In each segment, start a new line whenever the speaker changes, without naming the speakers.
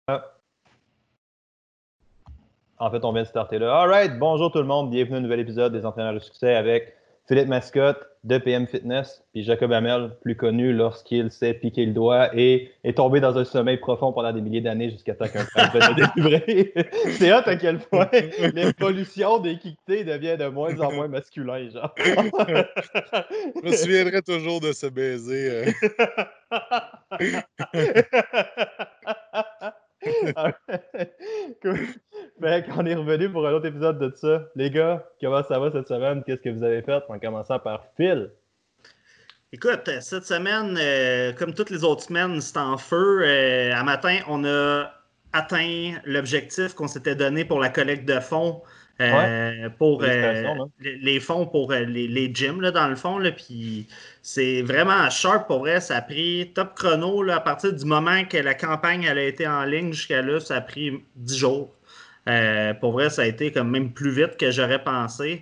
En fait, on vient de starter là. All right, bonjour tout le monde, bienvenue à un nouvel épisode des Entraîneurs de succès avec Philippe Mascotte de PM Fitness, puis Jacob Hamel, plus connu lorsqu'il s'est piqué le doigt et est tombé dans un sommeil profond pendant des milliers d'années jusqu'à temps qu'un prêtre vienne le délivrer. C'est hot à quel point l'évolution des kicktés devient de moins en moins masculin, genre.
Je me souviendrai toujours de ce baiser.
Cool. Fait qu'on est revenu pour un autre épisode de ça. Les gars, comment ça va cette semaine? Qu'est-ce que vous avez fait? En commençant par Phil.
Écoute, cette semaine, comme toutes les autres semaines, c'est en feu. À matin, on a atteint l'objectif qu'on s'était donné pour la collecte de fonds. Pour les fonds pour les gyms, là, dans le fond. Là, puis c'est vraiment sharp pour vrai. Ça a pris top chrono là, à partir du moment que la campagne elle a été en ligne jusqu'à là. Ça a pris 10 jours. Pour vrai, ça a été comme même plus vite que j'aurais pensé.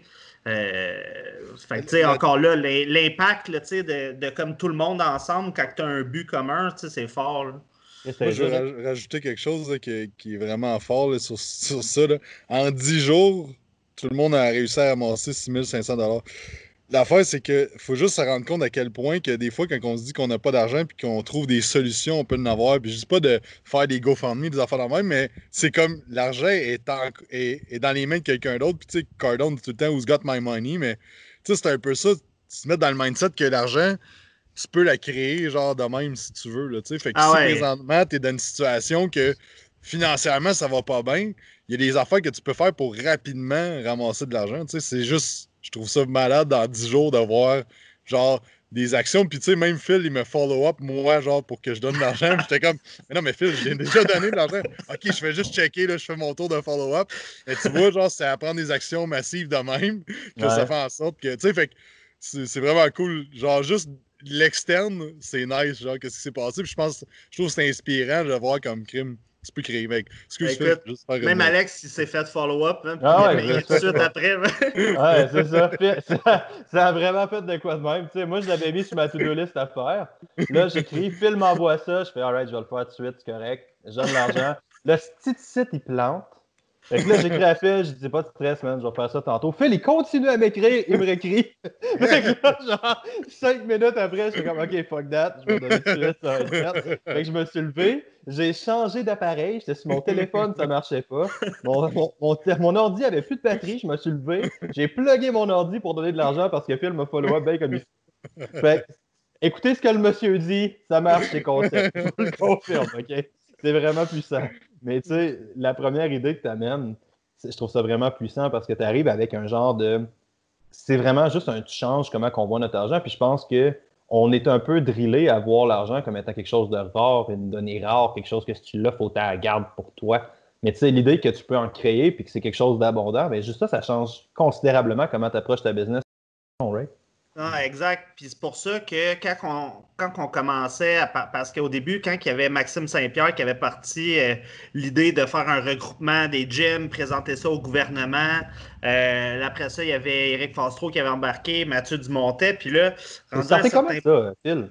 Encore là, l'impact là, de comme tout le monde ensemble, quand tu as un but commun, c'est fort. Là.
Moi, je vais rajouter quelque chose là, qui est vraiment fort là, sur ça. Là. En 10 jours, tout le monde a réussi à ramasser 6 500 $. L'affaire, c'est qu'il faut juste se rendre compte à quel point que des fois, quand on se dit qu'on n'a pas d'argent et qu'on trouve des solutions, on peut en avoir. Puis je dis pas de faire des GoFundMe, des affaires de même, mais c'est comme l'argent est dans les mains de quelqu'un d'autre. Puis tu sais, Cardone dit tout le temps « Who's got my money? » Mais tu sais, c'est un peu ça. Tu te mets dans le mindset que l'argent, tu peux la créer genre de même si tu veux. Là, fait que si présentement, tu es dans une situation que financièrement, ça va pas bien, il y a des affaires que tu peux faire pour rapidement ramasser de l'argent. C'est juste, je trouve ça malade dans 10 jours d'avoir genre des actions. Puis tu sais, même Phil, il me follow up, moi, genre, pour que je donne de l'argent. J'étais comme, mais non, mais Phil, j'ai déjà donné de l'argent. OK, je fais juste checker, là, je fais mon tour de follow-up. Mais tu vois, genre, c'est à prendre des actions massives de même que ça fait en sorte que, tu sais, fait que c'est vraiment cool. Genre, juste l'externe, c'est nice, genre, qu'est-ce qui s'est passé. Puis je trouve que c'est inspirant de voir comme crime. Tu peux créer, mec.
Excuse, Phil, juste faire même Alex, il s'est fait follow-up, hein, puis il a payé tout de suite après.
Ouais, c'est ça. Ça a vraiment fait de quoi de même. T'sais, moi, je l'avais mis sur ma to-do list à faire. Là, j'écris, Phil m'envoie ça. Je fais, alright, je vais le faire tout de suite, c'est correct. Je donne l'argent. Le petit site, il plante. Fait que là, j'écris à Phil, je dis pas de stress, man, je vais faire ça tantôt. Phil, il continue à m'écrire, il me réécrit. Fait que là, genre, 5 minutes après, je suis comme, OK, fuck that, je vais donner tout de suite, ça va être fait. Fait que je me suis levé, j'ai changé d'appareil, j'étais sur mon téléphone, ça marchait pas. Mon ordi avait plus de batterie, je me suis levé, j'ai plugué mon ordi pour donner de l'argent parce que Phil me follow-up bien comme il faut. Fait que, écoutez ce que le monsieur dit, ça marche, c'est concept. Je vous le confirme, OK? C'est vraiment puissant. Mais tu sais, la première idée que tu amènes, je trouve ça vraiment puissant parce que tu arrives avec un genre de. C'est vraiment juste un tu changes comment on voit notre argent. Puis je pense qu'on est un peu drillé à voir l'argent comme étant quelque chose de rare, une donnée rare, quelque chose que si tu l'as, il faut que tu la gardes pour toi. Mais tu sais, l'idée que tu peux en créer puis que c'est quelque chose d'abondant, bien juste ça change considérablement comment tu approches ta business. Right?
Non, exact. Puis c'est pour ça que quand on commençait, parce qu'au début, quand il y avait Maxime Saint-Pierre qui avait parti l'idée de faire un regroupement des gyms, présenter ça au gouvernement, après ça, il y avait Éric Fastro qui avait embarqué, Mathieu Dumontet, puis là...
Ça fait comment ça, Phil?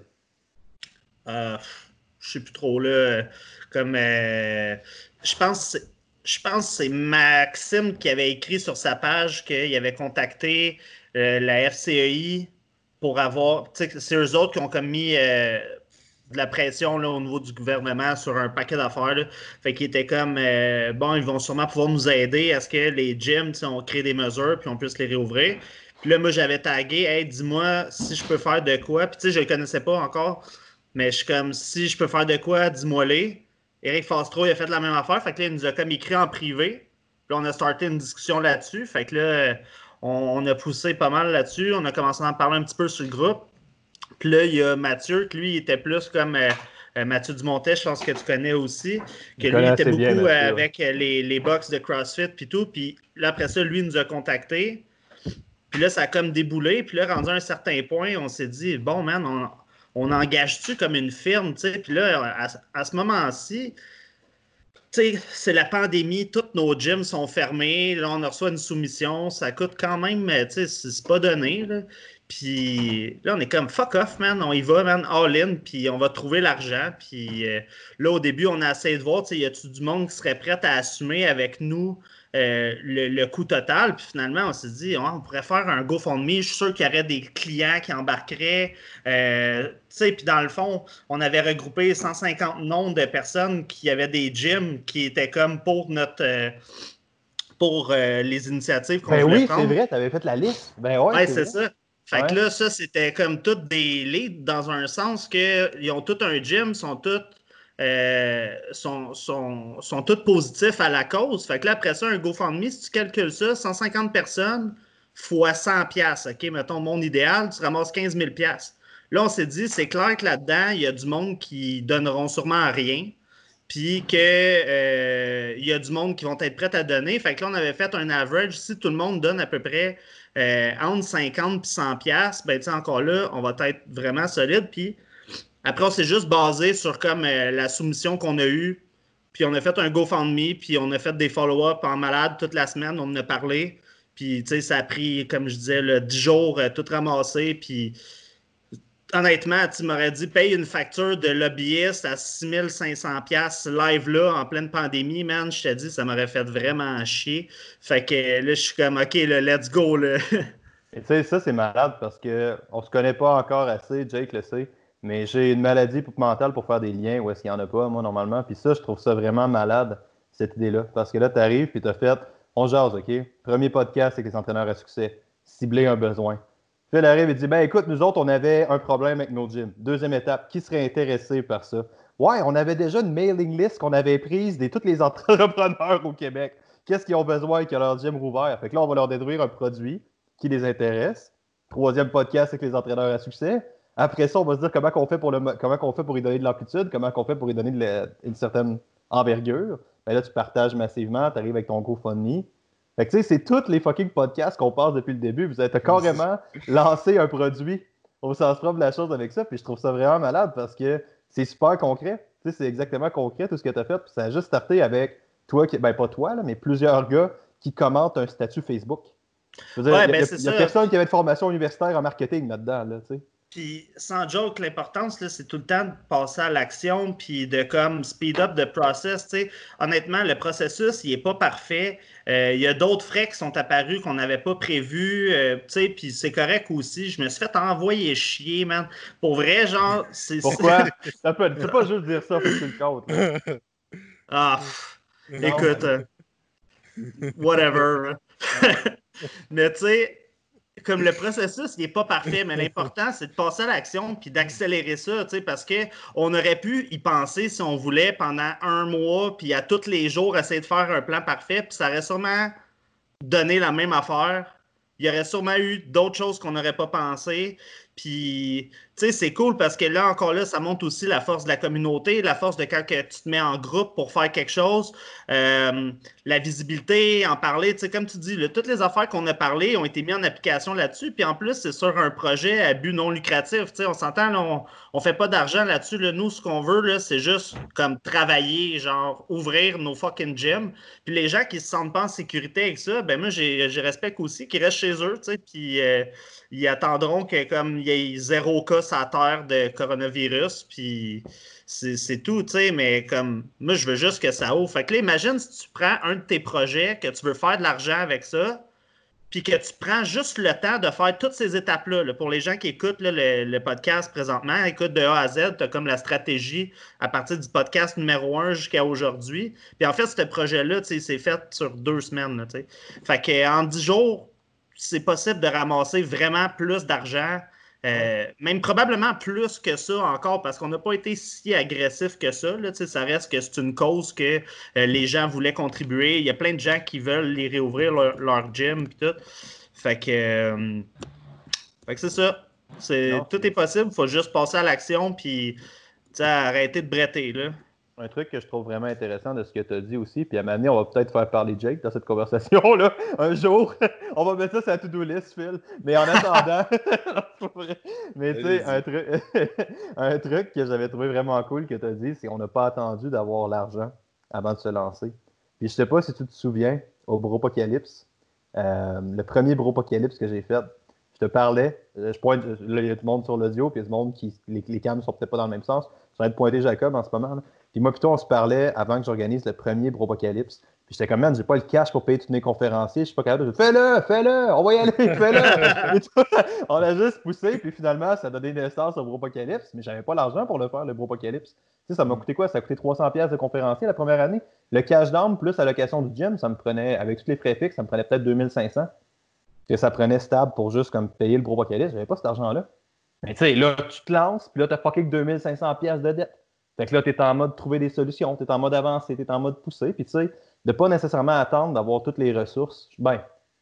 Je sais plus trop, là. Comme... je pense que c'est Maxime qui avait écrit sur sa page qu'il avait contacté la FCEI pour avoir. C'est eux autres qui ont comme mis de la pression là, au niveau du gouvernement sur un paquet d'affaires. Là. Fait qu'ils étaient comme bon, ils vont sûrement pouvoir nous aider à ce que les gyms, on crée des mesures puis on puisse les réouvrir. Puis là, moi, j'avais tagué, hey, dis-moi si je peux faire de quoi. Puis tu sais, je le connaissais pas encore. Mais je suis comme, si je peux faire de quoi, dis-moi-les. Éric Fastro, il a fait la même affaire. Fait que là, il nous a comme écrit en privé. Puis là, on a starté une discussion là-dessus. Fait que là, on a poussé pas mal là-dessus. On a commencé à en parler un petit peu sur le groupe. Puis là, il y a Mathieu, que lui, il était plus comme Mathieu Dumontet, je pense que tu connais aussi. Que lui, il était beaucoup bien, avec les box de CrossFit puis tout. Puis là, après ça, lui, il nous a contactés. Puis là, ça a comme déboulé. Puis là, rendu à un certain point, on s'est dit, bon, man, on engage-tu comme une firme, tu sais? Puis là, à ce moment-ci, tu sais, c'est la pandémie, tous nos gyms sont fermés, là, on reçoit une soumission, ça coûte quand même, tu sais, c'est pas donné, là. Puis là, on est comme fuck off, man. On y va, man, all in, puis on va trouver l'argent. Puis là, au début, on a essayé de voir, y a-tu du monde qui serait prêt à assumer avec nous le coût total. Puis finalement, on s'est dit, on pourrait faire un GoFundMe. Je suis sûr qu'il y aurait des clients qui embarqueraient. Puis dans le fond, on avait regroupé 150 noms de personnes qui avaient des gyms qui étaient comme pour notre. Pour les initiatives qu'on voulait prendre.
Ben oui, c'est vrai, tu avais fait la liste. Ben
ouais, c'est ça. Fait que
Ouais.
là, ça, c'était comme toutes des leads dans un sens qu'ils ont tout un gym, sont tous positifs à la cause. Fait que là, après ça, un GoFundMe, si tu calcules ça, 150 personnes fois 100 $, OK? Mettons, mon idéal, tu ramasses 15 000 $. Là, on s'est dit, c'est clair que là-dedans, il y a du monde qui donneront sûrement rien. Puis qu'il y a du monde qui vont être prêts à donner. Fait que là, on avait fait un average. Si tout le monde donne à peu près entre 50 et 100 $, ben, tu sais, encore là, on va être vraiment solide. Puis après, on s'est juste basé sur comme la soumission qu'on a eue. Puis on a fait un GoFundMe, puis on a fait des follow-up en malade toute la semaine. On en a parlé. Puis, tu sais, ça a pris, comme je disais, 10 jours, tout ramassé. Puis honnêtement, tu m'aurais dit paye une facture de lobbyiste à 6500 $ live là en pleine pandémie, man. Je t'ai dit, ça m'aurait fait vraiment chier. Fait que là, je suis comme, OK, là, let's go. Là.
Et tu sais, ça, c'est malade parce qu'on se connaît pas encore assez, Jake le sait, mais j'ai une maladie mentale pour faire des liens où est-ce qu'il n'y en a pas, moi, normalement. Puis ça, je trouve ça vraiment malade, cette idée-là. Parce que là, tu arrives puis tu as fait, on jase, OK? Premier podcast avec les entraîneurs à succès, cibler un besoin. Phil arrive et dit, ben écoute, nous autres, on avait un problème avec nos gyms. Deuxième étape, qui serait intéressé par ça? Ouais, on avait déjà une mailing list qu'on avait prise de tous les entrepreneurs au Québec. Qu'est-ce qu'ils ont besoin que leur gym rouvert? Fait que là, on va leur déduire un produit qui les intéresse. Troisième podcast avec les entraîneurs à succès. Après ça, on va se dire comment on fait pour y donner de l'amplitude, comment on fait pour y donner une certaine envergure. Ben là, tu partages massivement, tu arrives avec ton GoFundMe. Fait que tu sais, c'est tous les fucking podcasts qu'on passe depuis le début. Vous avez carrément lancé un produit au sens propre de la chose avec ça. Puis je trouve ça vraiment malade parce que c'est super concret. Tu sais, c'est exactement concret tout ce que tu as fait. Puis ça a juste starté avec toi, ben pas toi, là, mais plusieurs gars qui commentent un statut Facebook. Je veux dire,
Ouais,
il y a personne qui avait de formation universitaire en marketing là-dedans, là, tu sais.
Puis, sans joke, l'importance, là, c'est tout le temps de passer à l'action puis de comme speed up the process. T'sais. Honnêtement, le processus, il n'est pas parfait. Il y a d'autres frais qui sont apparus qu'on n'avait pas prévus. Puis c'est correct aussi. Je me suis fait envoyer chier, man. Pour vrai, genre.
Pourquoi? Tu peux pas juste dire ça, faut que tu le comptes.
Ah, écoute, whatever. Mais tu sais, comme le processus n'est pas parfait, mais l'important, c'est de passer à l'action puis d'accélérer ça, parce qu'on aurait pu y penser si on voulait pendant un mois, puis à tous les jours, essayer de faire un plan parfait, puis ça aurait sûrement donné la même affaire. Il y aurait sûrement eu d'autres choses qu'on n'aurait pas pensé. Puis, tu sais, c'est cool parce que là, encore là, ça montre aussi la force de la communauté, la force de quand que tu te mets en groupe pour faire quelque chose, la visibilité, en parler. Tu sais, comme tu dis, là, toutes les affaires qu'on a parlé ont été mises en application là-dessus. Puis en plus, c'est sur un projet à but non lucratif. Tu sais, on s'entend, là, on fait pas d'argent là-dessus. Là. Nous, ce qu'on veut, là, c'est juste comme travailler, genre ouvrir nos fucking gyms. Puis les gens qui se sentent pas en sécurité avec ça, ben moi, je respecte aussi qu'ils restent chez eux, tu sais, puis ils attendront que comme il y ait 0 cas sur la terre de coronavirus, puis c'est tout, tu sais, mais comme moi, je veux juste que ça ouvre. Fait que là, imagine si tu prends un de tes projets, que tu veux faire de l'argent avec ça, puis que tu prends juste le temps de faire toutes ces étapes-là. Là. Pour les gens qui écoutent là, le podcast présentement, écoute de A à Z, tu as comme la stratégie à partir du podcast numéro 1 jusqu'à aujourd'hui. Puis en fait, ce projet-là, c'est fait sur 2 semaines. Là, fait qu'en 10 jours, c'est possible de ramasser vraiment plus d'argent. Même probablement plus que ça encore, parce qu'on n'a pas été si agressif que ça. Là, ça reste que c'est une cause que les gens voulaient contribuer. Il y a plein de gens qui veulent les réouvrir leur gym et tout. Fait que c'est ça. Tout est possible, il faut juste passer à l'action puis arrêter de bretter. Là.
Un truc que je trouve vraiment intéressant de ce que tu as dit aussi, puis à un moment donné, on va peut-être faire parler Jake dans cette conversation-là. Un jour, on va mettre ça sur la to-do list, Phil. Mais en attendant, mais tu sais, un truc que j'avais trouvé vraiment cool que tu as dit, c'est qu'on n'a pas attendu d'avoir l'argent avant de se lancer. Puis je sais pas si tu te souviens, au Bropocalypse, le premier Bropocalypse que j'ai fait, je te parlais. Je pointe, là, il y a tout le monde sur l'audio, puis il y a du monde qui. Les cams sont peut-être pas dans le même sens. Je suis en train de pointer Jacob en ce moment. Là. Puis moi, plutôt, on se parlait avant que j'organise le premier Bropocalypse. Puis j'étais comme, man, j'ai pas le cash pour payer tous mes conférenciers. Je suis pas capable de dire, fais-le, on va y aller, fais-le. On a juste poussé, puis finalement, ça a donné naissance au Bropocalypse, mais j'avais pas l'argent pour le faire, le Bropocalypse. Tu sais, ça m'a coûté quoi? Ça a coûté 300$ de conférencier la première année. Le cash down plus la location du gym, ça me prenait, avec tous les frais fixes, ça me prenait peut-être 2500$. Que ça prenait stable pour juste comme payer le Bropocalypse. J'avais pas cet argent-là. Mais tu sais, là, tu te lances, puis là, t'as fucké que 2500$ de dette. Fait que là, t'es en mode trouver des solutions, t'es en mode avancer, t'es en mode pousser, puis tu sais, de pas nécessairement attendre d'avoir toutes les ressources. Ben,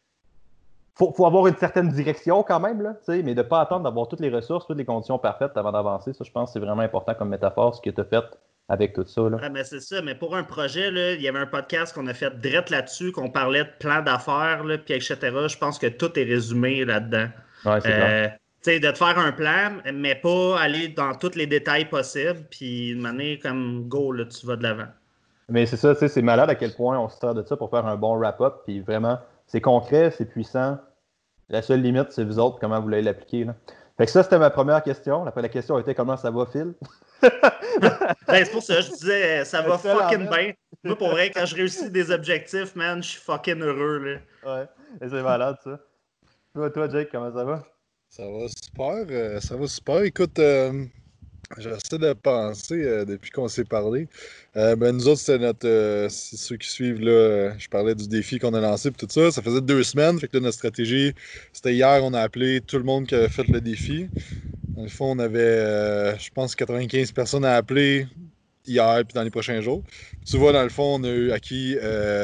faut avoir une certaine direction quand même, là, tu sais, mais de pas attendre d'avoir toutes les ressources, toutes les conditions parfaites avant d'avancer. Ça, je pense que c'est vraiment important comme métaphore, ce que tu as fait avec tout ça. Là.
Ah, mais c'est ça, mais pour un projet, là, il y avait un podcast qu'on a fait direct là-dessus, qu'on parlait de plan d'affaires, là, puis etc. Je pense que tout est résumé là-dedans.
Ouais, c'est clair.
Tu sais, de te faire un plan, mais pas aller dans tous les détails possibles, puis de manière comme go, là, tu vas de l'avant.
Mais c'est ça, tu sais, c'est malade à quel point on se sert de ça pour faire un bon wrap-up, puis vraiment, c'est concret, c'est puissant. La seule limite, c'est vous autres, comment vous l'allez l'appliquer. Là. Fait que ça, c'était ma première question. Après, la question était comment ça va, Phil?
Ben, c'est pour ça que je disais, ça va fucking bien. Moi, pour vrai, quand je réussis des objectifs, man, je suis fucking heureux. Là.
Ouais, et c'est malade, ça. Toi, Jake, comment ça va?
Ça va super. Ça va super. Écoute, j'essaie de penser depuis qu'on s'est parlé. Ben, nous autres, c'était notre. C'est ceux qui suivent, là, je parlais du défi qu'on a lancé et tout ça. Ça faisait 2 semaines. Fait que là, notre stratégie, c'était hier, on a appelé tout le monde qui avait fait le défi. Dans le fond, on avait, je pense, 95 personnes à appeler hier puis dans les prochains jours. Tu vois, dans le fond, on a eu acquis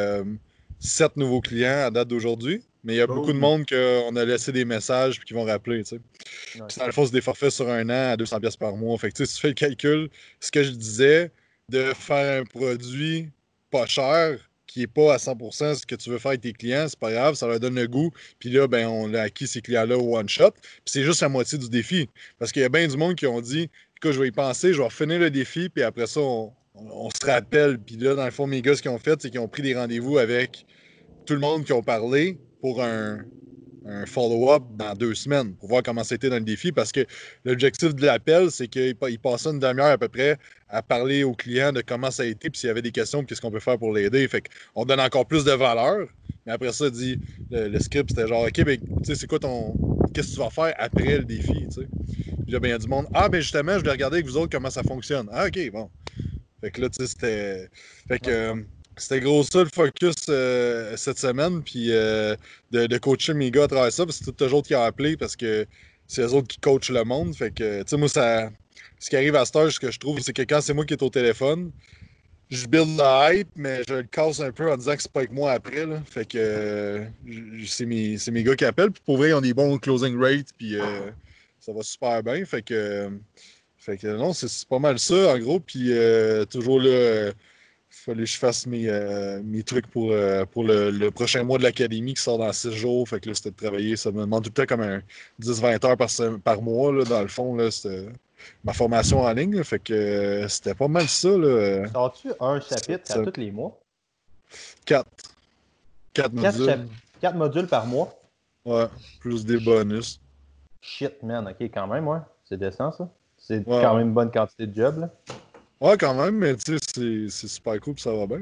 7 nouveaux clients à date d'aujourd'hui. Mais il y a beaucoup de monde qu'on a laissé des messages et qui vont rappeler. Tu sais. Ouais. Puis dans le fond, c'est des forfaits sur un an à 200$ par mois. Fait que si tu fais le calcul, ce que je disais, de faire un produit pas cher, qui n'est pas à 100% ce que tu veux faire avec tes clients, c'est pas grave, ça leur donne le goût. Puis là, ben, on a acquis ces clients-là au one-shot. Puis c'est juste la moitié du défi. Parce qu'il y a bien du monde qui ont dit, écoute, je vais y penser, je vais finir le défi, puis après ça, on se rappelle. Puis là, dans le fond, mes gars, ce qu'ils ont fait, c'est qu'ils ont pris des rendez-vous avec tout le monde qui ont parlé pour un follow-up dans 2 semaines pour voir comment c'était dans le défi parce que l'objectif de l'appel, c'est qu'il passait une demi-heure à peu près à parler aux clients de comment ça a été puis s'il y avait des questions, qu'est-ce qu'on peut faire pour l'aider. Fait qu'on donne encore plus de valeur. Mais après ça, dit le script, c'était genre, OK, ben, tu sais, c'est quoi qu'est-ce que tu vas faire après le défi, tu sais. Puis là, ben, il y a du monde, ah, ben, justement, je vais regarder avec vous autres comment ça fonctionne. Ah, OK, bon. Fait que là, tu sais, c'était. Fait que. C'était gros ça le focus cette semaine, puis de coacher mes gars à travers ça, parce que c'est tout toujours qui a appelé, parce que c'est eux autres qui coachent le monde. Fait que, tu sais, moi, ce qui arrive à cette heure, ce que je trouve, c'est que quand c'est moi qui est au téléphone, je build la hype, mais je le casse un peu en disant que c'est pas avec moi après. Là. Fait que c'est mes gars qui appellent, puis pour vrai, ils ont des bons closing rates, puis ça va super bien. Fait que non, c'est pas mal ça, en gros, puis toujours là. Il fallait que je fasse mes trucs pour le prochain mois de l'académie qui sort dans 6 jours. Fait que là, c'était de travailler. Ça me demande tout le temps comme un 10-20 heures par mois, là, dans le fond. Là, c'était ma formation en ligne. Là, fait que c'était pas mal ça. Là.
Sors-tu un chapitre à tous les mois?
4. 4 modules.
4 modules par mois?
Ouais, plus des bonus.
Shit, man. OK, quand même, ouais. C'est décent, ça. C'est quand même une bonne quantité de job, là.
Ouais, quand même, mais tu sais, c'est super cool, puis ça va bien.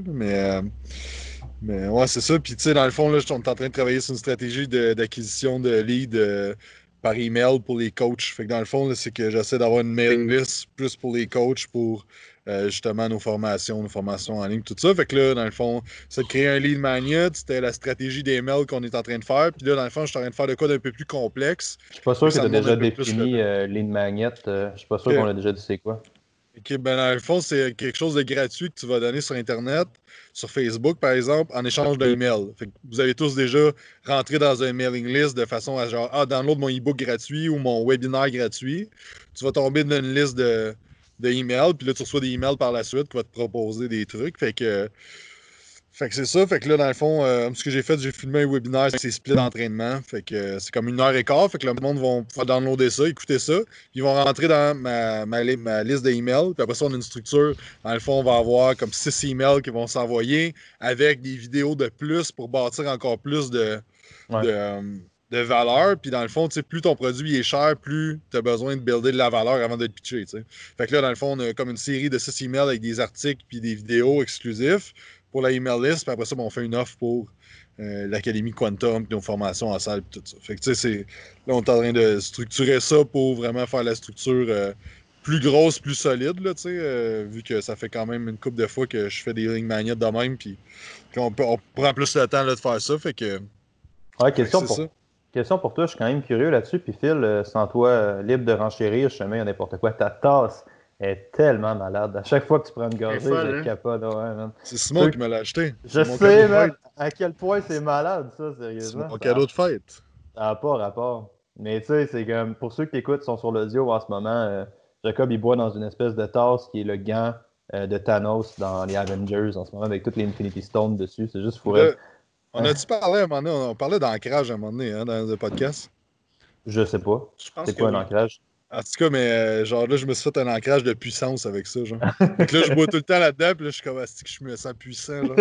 Mais ouais, c'est ça. Puis tu sais, dans le fond, là, on est en train de travailler sur une stratégie d'acquisition de leads par email pour les coachs. Fait que dans le fond, c'est que j'essaie d'avoir une mailing list plus pour les coachs pour justement nos formations en ligne, tout ça. Fait que là, dans le fond, c'est de créer un lead magnet. C'était la stratégie des mails qu'on est en train de faire. Puis là, dans le fond, je suis en train de faire de quoi d'un peu plus complexe.
Je suis pas sûr que tu as déjà défini lead magnet. Je suis pas sûr qu'on a déjà dit c'est quoi.
OK, ben dans le fond, c'est quelque chose de gratuit que tu vas donner sur Internet, sur Facebook, par exemple, en échange d'un email. Fait que vous avez tous déjà rentré dans un mailing list de façon à genre, download mon e-book gratuit ou mon webinaire gratuit. Tu vas tomber dans une liste de emails, puis là, tu reçois des emails par la suite qui vont te proposer des trucs. Fait que c'est ça. Fait que là, dans le fond, ce que j'ai fait, j'ai filmé un webinaire, c'est split d'entraînement. Fait que c'est comme 1h15. Fait que le monde va pouvoir downloader ça, écouter ça. Puis ils vont rentrer dans ma liste d'emails. Puis après ça, on a une structure. Dans le fond, on va avoir comme 6 emails qui vont s'envoyer avec des vidéos de plus pour bâtir encore plus de de valeur. Puis dans le fond, plus ton produit est cher, plus tu as besoin de builder de la valeur avant de le pitcher. T'sais. Fait que là, dans le fond, on a comme une série de 6 emails avec des articles puis des vidéos exclusifs pour la email list. Puis après ça, on fait une offre pour l'Académie Quantum, puis nos formations en salle, puis tout ça. Fait que tu sais, là, on est en train de structurer ça pour vraiment faire la structure plus grosse, plus solide, là, vu que ça fait quand même une couple de fois que je fais des lignes magnètes de même, puis qu'on prend plus le temps là, de faire ça. Fait que.
Ouais, question pour toi, je suis quand même curieux là-dessus. Puis Phil, sans toi, libre de renchérir, je sais même n'importe quoi. Ta tasse est tellement malade. À chaque fois que tu prends une gorgée, je capote. Ouais, man.
C'est Simon qui me l'a acheté.
Je sais, man, à quel point c'est malade, ça, sérieusement.
C'est mon cadeau de fête.
Ça n'a pas rapport. Mais tu sais, c'est comme, pour ceux qui écoutent, sont sur l'audio en ce moment, Jacob, il boit dans une espèce de tasse qui est le gant de Thanos dans les Avengers en ce moment, avec toutes les Infinity Stones dessus. C'est juste fou.
On a-tu parlé à un moment donné? On parlait d'ancrage à un moment donné dans le podcast?
Je sais pas. C'est quoi un ancrage?
En tout cas, mais genre là, je me suis fait un ancrage de puissance avec ça, genre. Donc là, je bois tout le temps là-dedans, puis là, je suis comme, que je me sens puissant, genre.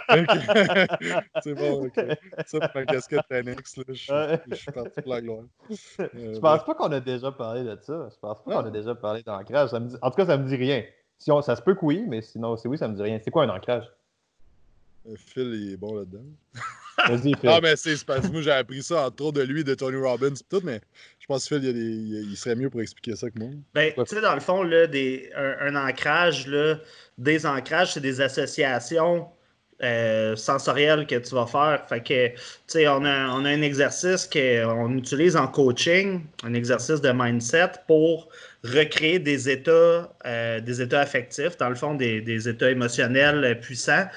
C'est bon, ok. Ça, pour ma casquette Tenex, là, je suis parti pour la gloire.
Je pense pas qu'on a déjà parlé de ça. Je pense pas qu'on a déjà parlé d'ancrage. En tout cas, ça me dit rien. Ça se peut que oui, mais sinon, si oui, ça me dit rien. C'est quoi un ancrage?
Phil, il est bon là-dedans.
Vas-y, Phil.
Ah, mais c'est parce que moi, j'ai appris ça entre autres de lui, de Tony Robbins et tout, mais je pense que Phil, il serait mieux pour expliquer ça que moi.
Ben, tu sais, dans le fond, là, un ancrage, là, des ancrages, c'est des associations sensorielles que tu vas faire. Fait que, tu sais, on a un exercice qu'on utilise en coaching, un exercice de mindset pour recréer des états affectifs, dans le fond, des états émotionnels puissants,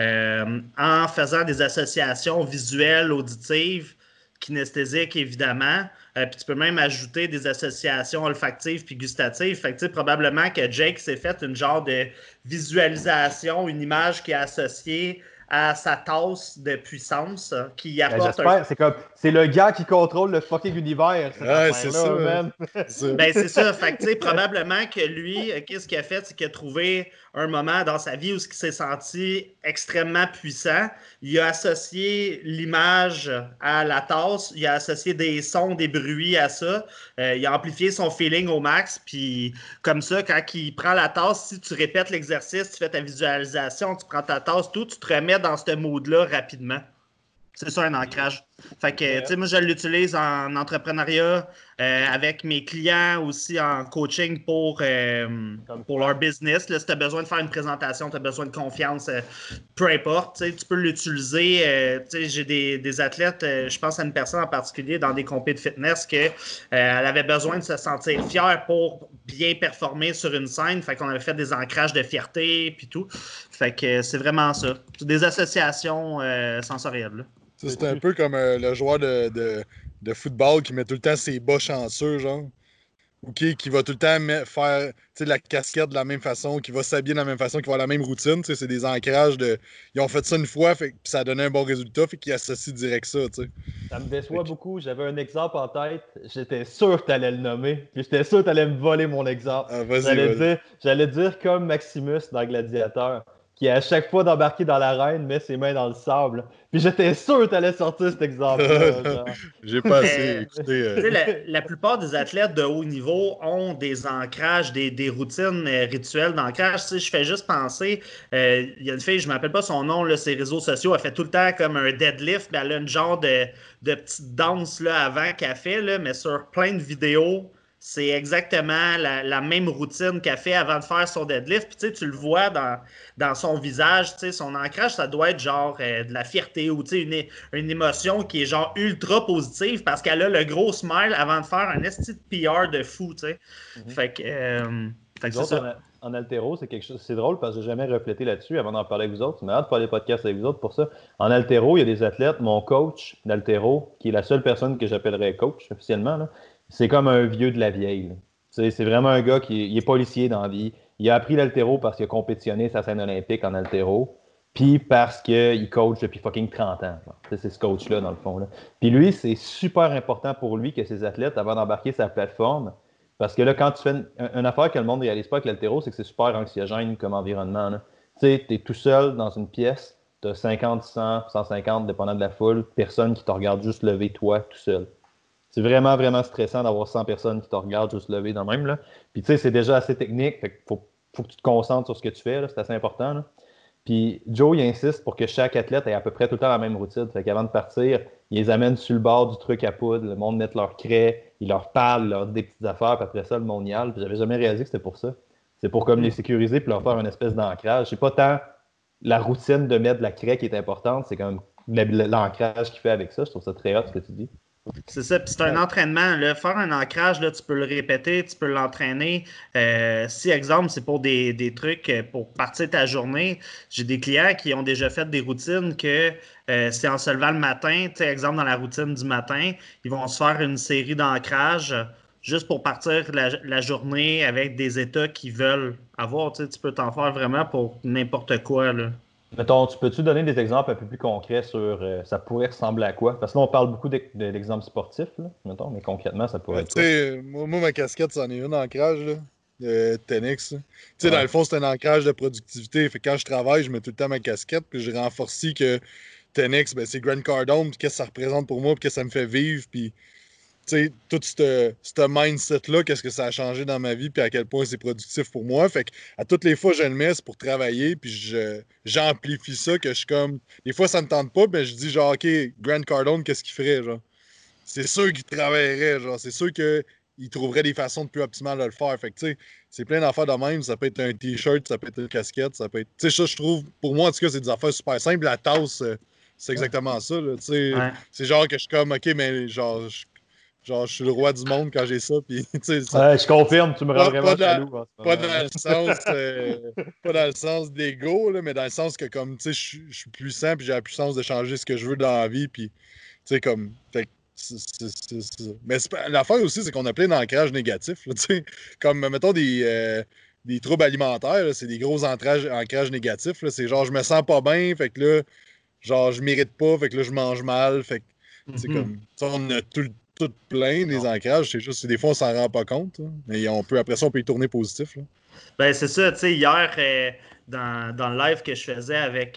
en faisant des associations visuelles, auditives, kinesthésiques, évidemment. Puis tu peux même ajouter des associations olfactives puis gustatives. Fait que probablement que Jake s'est fait une genre de visualisation, une image qui est associée à sa tasse de puissance qui apporte
c'est le gars qui contrôle le fucking univers.
C'est ça, man.
Ben, c'est ça. Fait que, probablement que lui, ce qu'il a fait, c'est qu'il a trouvé un moment dans sa vie où il s'est senti extrêmement puissant. Il a associé l'image à la tasse, il a associé des sons, des bruits à ça. Il a amplifié son feeling au max. Puis comme ça, quand il prend la tasse, si tu répètes l'exercice, tu fais ta visualisation, tu prends ta tasse, tout, tu te remets dans ce mood-là rapidement. C'est ça, un ancrage. Fait que, tu sais, moi, je l'utilise en entrepreneuriat avec mes clients, aussi en coaching pour leur business. Là, si tu as besoin de faire une présentation, tu as besoin de confiance, peu importe, tu peux l'utiliser. Tu sais, j'ai des athlètes, je pense à une personne en particulier dans des compés de fitness elle avait besoin de se sentir fière pour bien performer sur une scène. Fait qu'on avait fait des ancrages de fierté puis tout. Fait que c'est vraiment ça. C'est des associations sensorielles, là.
C'est un peu comme le joueur de football qui met tout le temps ses bas chanceux, genre. Ou qui va tout le temps faire de la casquette de la même façon, qui va s'habiller de la même façon, qui va avoir la même routine. C'est des ancrages de. Ils ont fait ça une fois, puis ça a donné un bon résultat, fait qu'ils associent direct ça. T'sais.
Ça me déçoit beaucoup. J'avais un exemple en tête. J'étais sûr que tu allais le nommer. Puis j'étais sûr que tu allais me voler mon exemple.
Ah,
j'allais dire comme Maximus dans Gladiateur, qui à chaque fois d'embarquer dans l'arène met ses mains dans le sable. Puis j'étais sûr que tu allais sortir cet exemple-là.
J'ai pas assez écouté.
La plupart des athlètes de haut niveau ont des ancrages, des routines rituelles d'ancrage. Je fais juste penser, il y a une fille, je ne me rappelle pas son nom, là, ses réseaux sociaux, elle fait tout le temps comme un deadlift, mais elle a une genre de petite danse là, avant qu'elle fait, là, mais sur plein de vidéos. C'est exactement la même routine qu'elle fait avant de faire son deadlift. Puis tu le vois dans son visage, son ancrage, ça doit être genre de la fierté ou une émotion qui est genre ultra positive parce qu'elle a le gros smile avant de faire un esti de PR de fou. Fait que c'est ça.
En haltéro, c'est quelque chose. C'est drôle parce que j'ai jamais reflété là-dessus avant d'en parler avec vous autres. C'est marrant de faire des podcasts avec vous autres pour ça. En haltéro, il y a des athlètes. Mon coach d'haltéro, qui est la seule personne que j'appellerais coach officiellement, là, c'est comme un vieux de la vieille. C'est vraiment un gars qui est policier dans la vie. Il a appris l'haltéro parce qu'il a compétitionné sa scène olympique en haltéro. Puis parce qu'il coach depuis fucking 30 ans. C'est ce coach-là, dans le fond. Là. Puis lui, c'est super important pour lui que ses athlètes, avant d'embarquer sa plateforme, parce que là, quand tu fais une affaire que le monde ne réalise pas avec l'haltéro, c'est que c'est super anxiogène comme environnement. Tu sais, tu es tout seul dans une pièce, tu as 50, 100, 150, dépendant de la foule, personnes qui te regardent juste lever toi tout seul. C'est vraiment, vraiment stressant d'avoir 100 personnes qui te regardent juste lever dans le même. Là. Puis tu sais, c'est déjà assez technique. Fait qu'il faut que tu te concentres sur ce que tu fais. Là. C'est assez important. Là. Puis Joe, il insiste pour que chaque athlète ait à peu près tout le temps la même routine. Fait qu'avant de partir, il les amène sur le bord du truc à poudre. Le monde met leur craie, il leur parle, il leur dit des petites affaires, puis après ça, le monde y alle. Puis j'avais jamais réalisé que c'était pour ça. C'est pour comme les sécuriser puis leur faire une espèce d'ancrage. C'est pas tant la routine de mettre de la craie qui est importante, c'est comme l'ancrage qu'il fait avec ça. Je trouve ça très hot ce que tu dis.
C'est ça, puis c'est un entraînement. Là. Faire un ancrage, là, tu peux le répéter, tu peux l'entraîner. Si, exemple, c'est pour des trucs pour partir ta journée, j'ai des clients qui ont déjà fait des routines que c'est en se levant le matin, exemple dans la routine du matin, ils vont se faire une série d'ancrages juste pour partir la journée avec des états qu'ils veulent avoir. Tu peux t'en faire vraiment pour n'importe quoi. Là.
Mettons, peux-tu donner des exemples un peu plus concrets sur ça pourrait ressembler à quoi? Parce que là, on parle beaucoup d'exemples sportifs, là, mettons, mais concrètement, ça pourrait être quoi?
Moi, ma casquette, c'en est une ancrage, là, de Tenix.
Ouais.
Dans le fond, c'est un ancrage de productivité. Fait que quand je travaille, je mets tout le temps ma casquette, puis je renforce que Tenix, ben, c'est Grant Cardone, puis qu'est-ce que ça représente pour moi, puis qu'est-ce que ça me fait vivre, puis tout ce mindset-là, qu'est-ce que ça a changé dans ma vie, puis à quel point c'est productif pour moi. Fait que à toutes les fois, je le mets, c'est pour travailler, puis j'amplifie ça, que je suis comme. Des fois, ça me tente pas, mais je dis genre, OK, Grant Cardone, qu'est-ce qu'il ferait, genre? C'est sûr qu'il travaillerait, genre. C'est sûr qu'il trouverait des façons de plus optimales de le faire. Fait que, tu sais, c'est plein d'affaires de même. Ça peut être un t-shirt, ça peut être une casquette, ça peut être. Tu sais, ça, je trouve, pour moi, en tout cas, c'est des affaires super simples. La tasse, c'est exactement ça, là. Tu sais,
Ouais.
c'est genre que je suis comme, OK, mais genre, je suis le roi du monde quand j'ai ça. Puis, tu sais,
Ouais, je confirme, tu me rends vraiment
pas
jaloux en ce
pas
moment.
dans le sens, pas dans le sens d'ego, là, mais dans le sens que, comme, tu sais, je suis puissant, puis j'ai la puissance de changer ce que je veux dans la vie. Puis, tu sais, comme. Fait mais l'affaire aussi, c'est qu'on a plein d'ancrages négatifs. Là, comme, mettons, des troubles alimentaires, là, c'est des gros ancrages négatifs. C'est genre, je me sens pas bien, fait que là, genre, je mérite pas, fait que là, je mange mal. Fait que, c'est comme, on a tout plein des ancrages. C'est juste, des fois, on s'en rend pas compte. Hein, mais après ça, on peut y tourner positif. Là.
Ben, c'est ça, tu sais, hier, dans le live que je faisais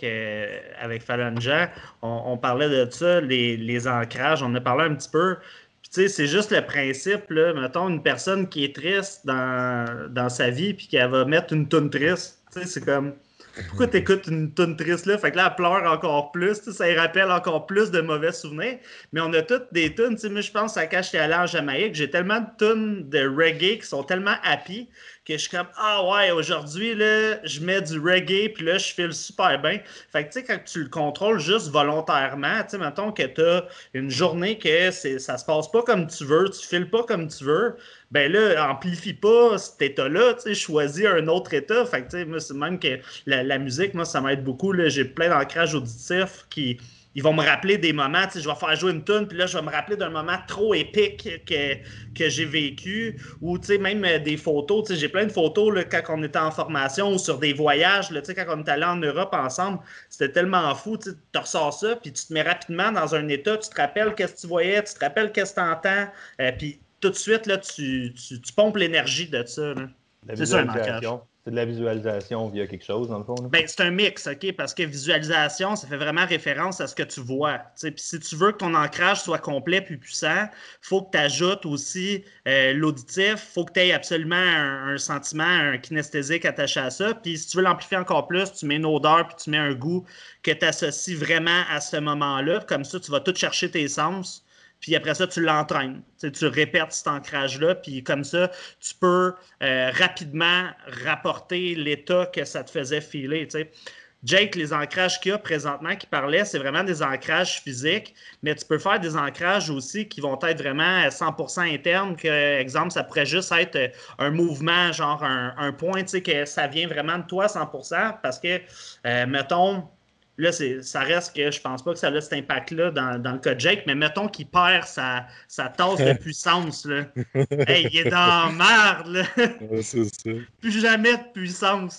avec Fallon Jean, on parlait de ça, les ancrages, on en a parlé un petit peu. Puis, tu sais, c'est juste le principe, là, mettons, une personne qui est triste dans sa vie, puis qu'elle va mettre une toune triste, tu sais, c'est comme, pourquoi t'écoutes une toune triste là? Fait que là, elle pleure encore plus, ça lui rappelle encore plus de mauvais souvenirs. Mais on a toutes des tunes, moi je pense à quand j'étais allé en Jamaïque, j'ai tellement de tunes de reggae qui sont tellement happy que je suis comme, ah ouais, aujourd'hui, là, je mets du reggae, puis là, je file super bien. Fait que, tu sais, quand tu le contrôles juste volontairement, tu sais, mettons que tu as une journée que ça se passe pas comme tu veux, tu files pas comme tu veux, ben là, amplifie pas cet état-là, tu sais, choisis un autre état. Fait que, tu sais, moi, c'est même que la musique, moi, ça m'aide beaucoup, là. J'ai plein d'ancrages auditifs qui ils vont me rappeler des moments, tu sais, je vais faire jouer une tune, puis là, je vais me rappeler d'un moment trop épique que j'ai vécu, ou, tu sais, même des photos, tu sais, j'ai plein de photos, là, quand on était en formation, ou sur des voyages, là, tu sais, quand on est allé en Europe ensemble, c'était tellement fou, tu sais, tu ressors ça, puis tu te mets rapidement dans un état, tu te rappelles qu'est-ce que tu voyais, tu te rappelles qu'est-ce que tu entends, puis tout de suite, là, tu pompes l'énergie de ça, là. C'est ça, un ancrage.
C'est de la visualisation via quelque chose, dans le fond.
Ben, c'est un mix, OK? Parce que visualisation, ça fait vraiment référence à ce que tu vois. Puis si tu veux que ton ancrage soit complet puis puissant, il faut que tu ajoutes aussi l'auditif. Il faut que tu aies absolument un sentiment, un kinesthésique attaché à ça. Puis si tu veux l'amplifier encore plus, tu mets une odeur puis tu mets un goût que tu associes vraiment à ce moment-là. Comme ça, tu vas tout chercher tes sens. Puis après ça, tu l'entraînes. Tu répètes cet ancrage-là, puis comme ça, tu peux rapidement rapporter l'état que ça te faisait filer. T'sais. Jake, les ancrages qu'il y a présentement qui parlait, c'est vraiment des ancrages physiques, mais tu peux faire des ancrages aussi qui vont être vraiment 100% internes. Que, exemple, ça pourrait juste être un mouvement, genre un point, que ça vient vraiment de toi 100%, parce que, mettons, là, ça reste que je pense pas que ça a cet impact-là dans le cas de Jake, mais mettons qu'il perd sa tasse de puissance. Là. Hey, il est dans la merde. Là.
Ouais, c'est ça.
Plus jamais de puissance.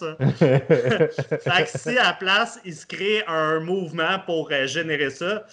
Fait que si à la place, il se crée un mouvement pour générer ça,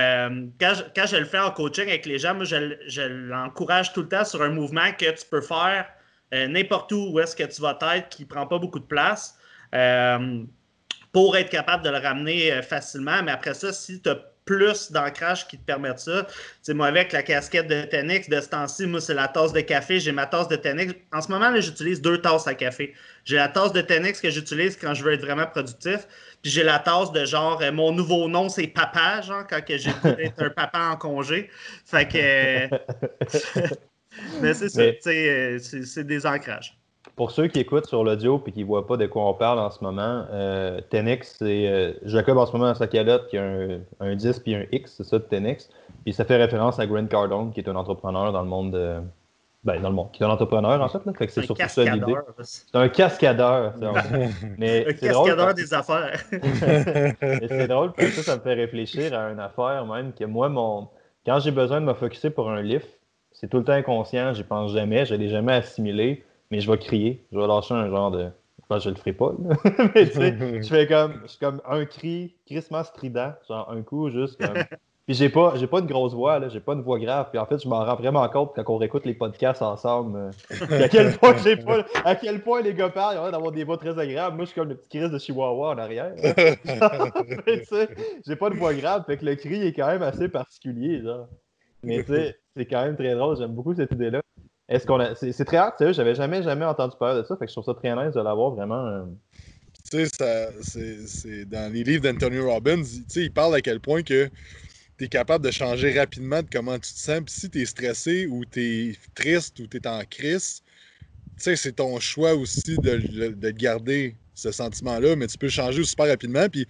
quand je le fais en coaching avec les gens, moi, je l'encourage tout le temps sur un mouvement que tu peux faire n'importe où est-ce que tu vas être, qui prend pas beaucoup de place. pour être capable de le ramener facilement. Mais après ça, si tu as plus d'ancrage qui te permettent ça, moi, avec la casquette de Tenix, de ce temps-ci, moi, c'est la tasse de café. J'ai ma tasse de Tenix. En ce moment, là, j'utilise 2 tasses à café. J'ai la tasse de Tenix que j'utilise quand je veux être vraiment productif. Puis j'ai la tasse de genre, mon nouveau nom, c'est papa, genre, quand que j'ai le goût d'être un papa en congé. Fait que. Mais c'est ça, c'est des ancrages.
Pour ceux qui écoutent sur l'audio et qui ne voient pas de quoi on parle en ce moment, Tenix, c'est Jacob en ce moment dans sa calotte qui a un 10 puis un X, c'est ça de Tenix. Puis ça fait référence à Grant Cardone, qui est un entrepreneur dans le monde dans le monde, qui est un entrepreneur en fait. Là. Fait que c'est surtout ça l'idée. C'est un cascadeur. Mais
un
c'est cascadeur
drôle, des affaires.
Mais c'est drôle parce que ça me fait réfléchir à une affaire même que moi, quand j'ai besoin de me focusser pour un lift, c'est tout le temps inconscient, j'y pense jamais, je ne l'ai jamais assimilé, mais je vais crier, je vais lâcher un genre de. Enfin, je le ferai pas, là. Mais tu sais, je fais comme un cri crissement strident, genre un coup, juste comme. Puis j'ai pas de grosse voix, là, j'ai pas de voix grave. Puis en fait, je m'en rends vraiment compte quand on réécoute les podcasts ensemble. À quel point les gars parlent, ils ont l'air d'avoir des voix très agréables. Moi, je suis comme le petit Chris de Chihuahua en arrière. Mais tu sais, j'ai pas de voix grave, fait que le cri est quand même assez particulier, genre. Mais tu sais, c'est quand même très drôle, j'aime beaucoup cette idée-là. C'est très hard, sérieux, j'avais jamais entendu parler de ça, fait que je trouve ça très nice de l'avoir vraiment.
Tu sais, c'est dans les livres d'Anthony Robbins, il parle à quel point que tu es capable de changer rapidement de comment tu te sens. Puis si tu es stressé ou tu es triste ou tu es en crise, c'est ton choix aussi de garder ce sentiment-là, mais tu peux le changer super rapidement. Puis,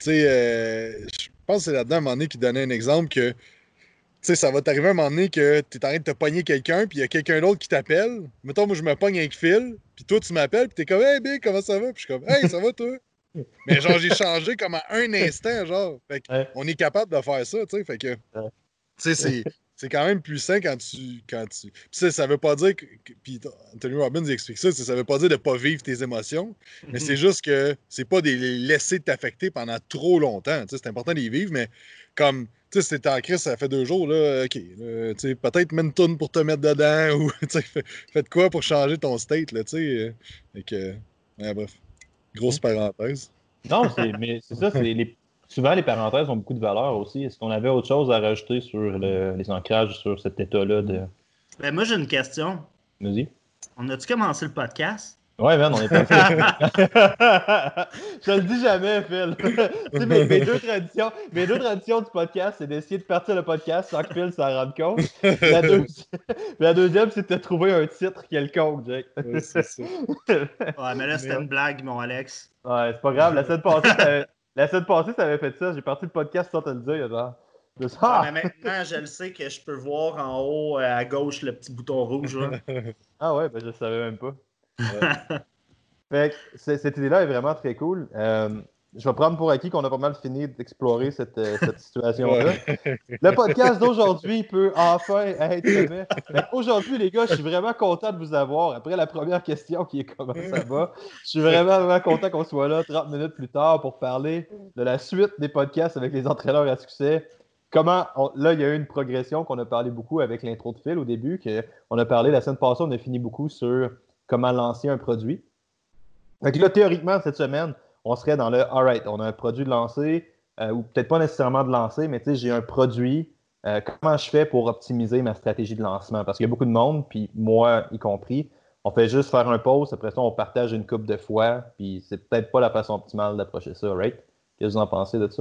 je pense que c'est là-dedans, à un moment donné, qu'il donnait un exemple que ça va t'arriver à un moment donné que tu es en train de te pogner quelqu'un, puis il y a quelqu'un d'autre qui t'appelle. Mettons, moi, je me pogne avec Phil, puis toi, tu m'appelles, puis t'es comme, hey, Big, comment ça va? Puis je suis comme, hey, ça va, toi? Mais genre, j'ai changé comme à un instant, genre. Fait on est capable de faire ça, tu sais. Fait que, tu sais, c'est quand même puissant quand tu. Puis ça veut pas dire que. Puis Tony Robbins explique ça, ça veut pas dire de pas vivre tes émotions, mais c'est juste que c'est pas de les laisser t'affecter pendant trop longtemps. C'est important de les vivre, mais comme. Tu sais, si t'es en crise, ça fait 2 jours, là, OK. Peut-être mets une toune pour te mettre dedans ou faites quoi pour changer ton state, là, tu sais. Fait que. Bref. Grosse parenthèse.
Non, mais c'est ça, souvent les parenthèses ont beaucoup de valeur aussi. Est-ce qu'on avait autre chose à rajouter sur les ancrages, sur cet état-là de.
Ben, moi, j'ai une question.
Vas-y.
On a-tu commencé le podcast?
Ouais, man, on est passé. Je le dis jamais, Phil. Tu sais, mes deux traditions du podcast, c'est d'essayer de partir le podcast sans que Phil s'en rende compte. La deuxième, c'est de te trouver un titre quelconque, Jake.
Ouais, c'est ça.
Ouais, mais là, c'était une blague, mon Alex.
Ouais, c'est pas grave. La semaine passée, ça avait fait ça. J'ai parti le podcast sans te le dire, genre.
Ouais, mais maintenant, je le sais que je peux voir en haut à gauche le petit bouton rouge. Là.
Ah ouais, ben je savais même pas.
Ouais.
Fait que cette idée-là est vraiment très cool. Je vais prendre pour acquis qu'on a pas mal fini d'explorer cette situation-là.
Ouais.
Le podcast d'aujourd'hui peut enfin être fait. Aujourd'hui, les gars, je suis vraiment content de vous avoir. Après la première question qui est comment ça va, je suis vraiment content qu'on soit là 30 minutes plus tard pour parler de la suite des podcasts avec les entraîneurs à succès. Là, il y a eu une progression qu'on a parlé beaucoup avec l'intro de Phil au début, qu'on a parlé la semaine passée, on a fini beaucoup sur comment lancer un produit. Fait que là, théoriquement, cette semaine, on serait dans le alright, on a un produit de lancer, ou peut-être pas nécessairement de lancer, mais tu sais, j'ai un produit. Comment je fais pour optimiser ma stratégie de lancement? Parce qu'il y a beaucoup de monde, puis moi y compris, on fait juste faire un post, après ça, on partage une couple de fois, puis c'est peut-être pas la façon optimale d'approcher ça, right? Qu'est-ce que vous en pensez de ça?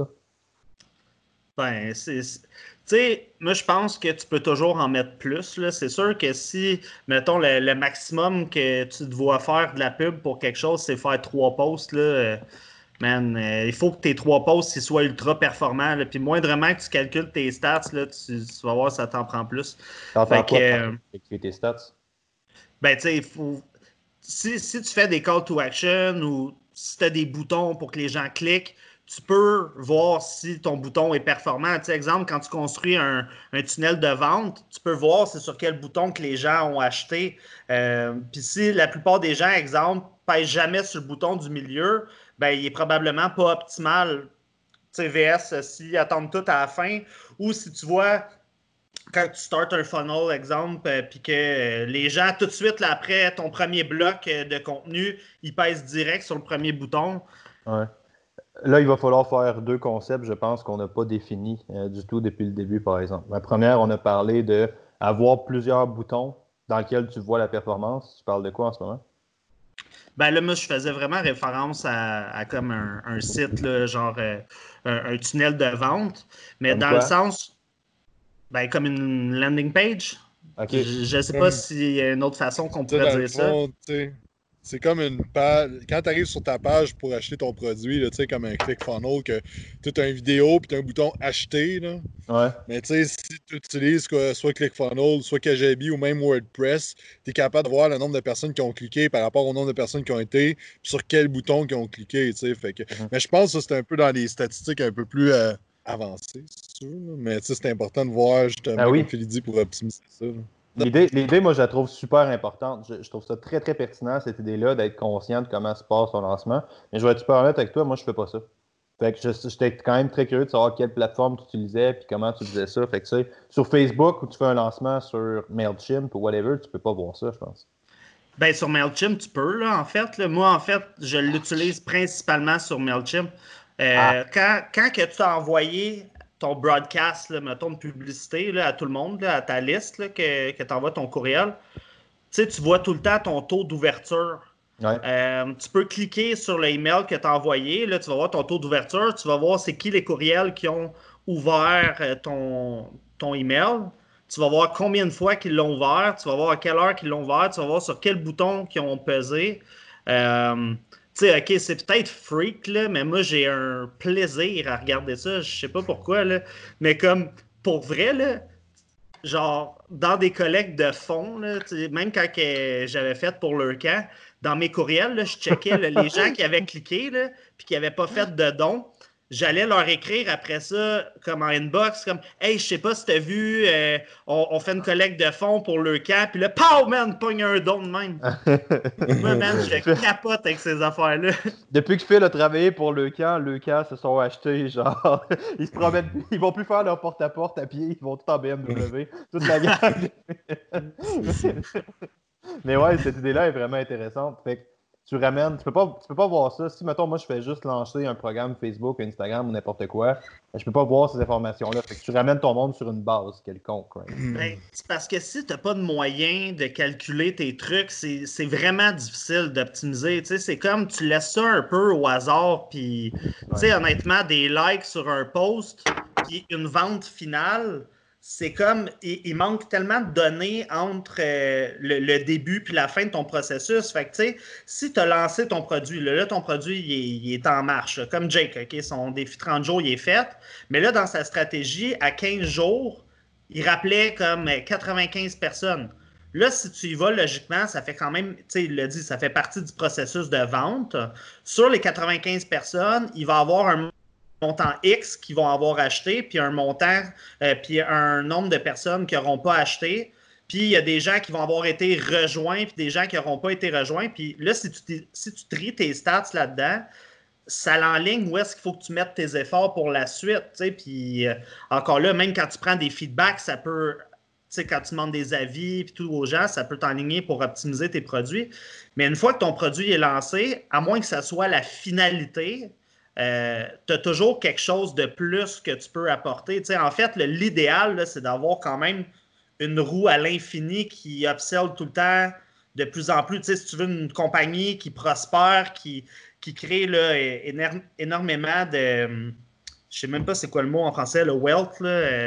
Ben, tu sais, moi, je pense que tu peux toujours en mettre plus. Là. C'est sûr que si, mettons, le maximum que tu dois faire de la pub pour quelque chose, c'est faire 3 posts, là, man, il faut que tes 3 posts ils soient ultra performants. Là. Puis moindrement que tu calcules tes stats, là, tu vas voir, ça t'en prend plus.
T'entends quoi avec tes stats?
Ben, tu sais, il faut. Si tu fais des call to action ou si tu as des boutons pour que les gens cliquent, tu peux voir si ton bouton est performant. Tu sais, exemple, quand tu construis un tunnel de vente, tu peux voir c'est sur quel bouton que les gens ont acheté. Puis si la plupart des gens, exemple, pèsent jamais sur le bouton du milieu, ben il est probablement pas optimal. Tu sais, VS, s'ils attendent tout à la fin, ou si tu vois quand tu startes un funnel, exemple, puis que les gens, tout de suite, là, après ton premier bloc de contenu, ils pèsent direct sur le premier bouton.
Ouais. Là, il va falloir faire 2 concepts, je pense, qu'on n'a pas définis du tout depuis le début, par exemple. La première, on a parlé d'avoir plusieurs boutons dans lesquels tu vois la performance. Tu parles de quoi en ce moment?
Ben là, moi, je faisais vraiment référence à comme un site, là, genre un tunnel de vente, mais
Comme
dans le
quoi?
sens, ben, comme une landing page.
OK.
Je ne sais pas
Comme,
s'il y a une autre façon qu'on
tu sais,
pourrait
dans le
dire ça.
fond, tu sais, c'est comme une page. Quand tu arrives sur ta page pour acheter ton produit, là, tu sais, comme un ClickFunnels, que tu as une vidéo puis tu as un bouton acheter, là.
Ouais.
Mais tu sais, si tu utilises soit ClickFunnels, soit Kajabi ou même WordPress, tu es capable de voir le nombre de personnes qui ont cliqué par rapport au nombre de personnes qui ont été, puis sur quel bouton qui ont cliqué, tu sais. Fait que...
Mhm.
Mais je pense que ça, c'est un peu dans les statistiques un peu plus avancées, c'est sûr. Là. Mais tu sais, c'est important de voir,
Ah
justement, comme
oui.
Philippe dit, pour optimiser ça. Là.
L'idée, moi, je la trouve super importante. Je trouve ça très, très pertinent, cette idée-là, d'être conscient de comment se passe ton lancement. Mais je vais être super honnête avec toi, moi, je fais pas ça. Fait que j'étais quand même très curieux de savoir quelle plateforme tu utilisais puis comment tu faisais ça. Fait que, tu sais, sur Facebook, où tu fais un lancement sur MailChimp ou whatever, tu peux pas voir ça, je pense.
Ben, sur MailChimp, tu peux, là, en fait. Là. Moi, en fait, je l'utilise principalement sur MailChimp.
Ah,
Quand que tu as envoyé ton broadcast, là, mettons, de publicité là, à tout le monde, là, à ta liste, là, que tu envoies ton courriel, tu sais, tu vois tout le temps ton taux d'ouverture.
ouais.
Tu peux cliquer sur l'email que tu as envoyé. Là, tu vas voir ton taux d'ouverture. Tu vas voir c'est qui les courriels qui ont ouvert ton email. Tu vas voir combien de fois qu'ils l'ont ouvert. Tu vas voir à quelle heure qu'ils l'ont ouvert. Tu vas voir sur quel bouton qu'ils ont pesé. Tu sais, OK, c'est peut-être freak, là, mais moi, j'ai un plaisir à regarder ça. Je sais pas pourquoi, là. Mais comme, pour vrai, là, genre, dans des collectes de fonds, là, même quand j'avais fait pour le camp, dans mes courriels, là, je checkais là, les gens qui avaient cliqué là, puis qui n'avaient pas fait de don. J'allais leur écrire après ça, comme en inbox, comme Hey, je sais pas si t'as vu, on fait une collecte de fonds pour le camp, puis là, pow, man, pogne un don de même. Moi, man, je capote avec ces affaires-là.
Depuis que Phil a travaillé pour le camp se sont achetés, genre, ils se promènent, ils vont plus faire leur porte-à-porte à pied, ils vont tout en BMW, toute la gang. Mais ouais, cette idée-là est vraiment intéressante. Fait que tu ramènes, tu peux pas voir ça. Si, mettons, moi, je fais juste lancer un programme Facebook, Instagram ou n'importe quoi, je peux pas voir ces informations-là. Fait que tu ramènes ton monde sur une base quelconque. Right?
Ben, c'est parce que si tu n'as pas de moyen de calculer tes trucs, c'est vraiment difficile d'optimiser. Tu sais, c'est comme tu laisses ça un peu au hasard, puis tu sais, honnêtement, des likes sur un post, puis une vente finale, c'est comme, il manque tellement de données entre le début puis la fin de ton processus. Fait que, tu sais, si tu as lancé ton produit, là ton produit, il est en marche. Là. Comme Jake, OK, son défi 30 jours, il est fait. Mais là, dans sa stratégie, à 15 jours, il rappelait comme 95 personnes. Là, si tu y vas logiquement, ça fait quand même, tu sais, il l'a dit, ça fait partie du processus de vente. Sur les 95 personnes, il va avoir un montant X qui vont avoir acheté, puis un montant, puis un nombre de personnes qui n'auront pas acheté. Puis il y a des gens qui vont avoir été rejoints, puis des gens qui n'auront pas été rejoints. Puis là, si tu tries tes stats là-dedans, ça l'enligne où est-ce qu'il faut que tu mettes tes efforts pour la suite. Puis encore là, même quand tu prends des feedbacks, ça peut, quand tu demandes des avis puis tout aux gens, ça peut t'enligner pour optimiser tes produits. Mais une fois que ton produit est lancé, à moins que ça soit la finalité, tu as toujours quelque chose de plus que tu peux apporter. En fait, l'idéal, c'est d'avoir quand même une roue à l'infini qui upsell tout le temps de plus en plus. Si tu veux une compagnie qui prospère, qui crée là, énormément de. Je sais même pas c'est quoi le mot en français, le wealth.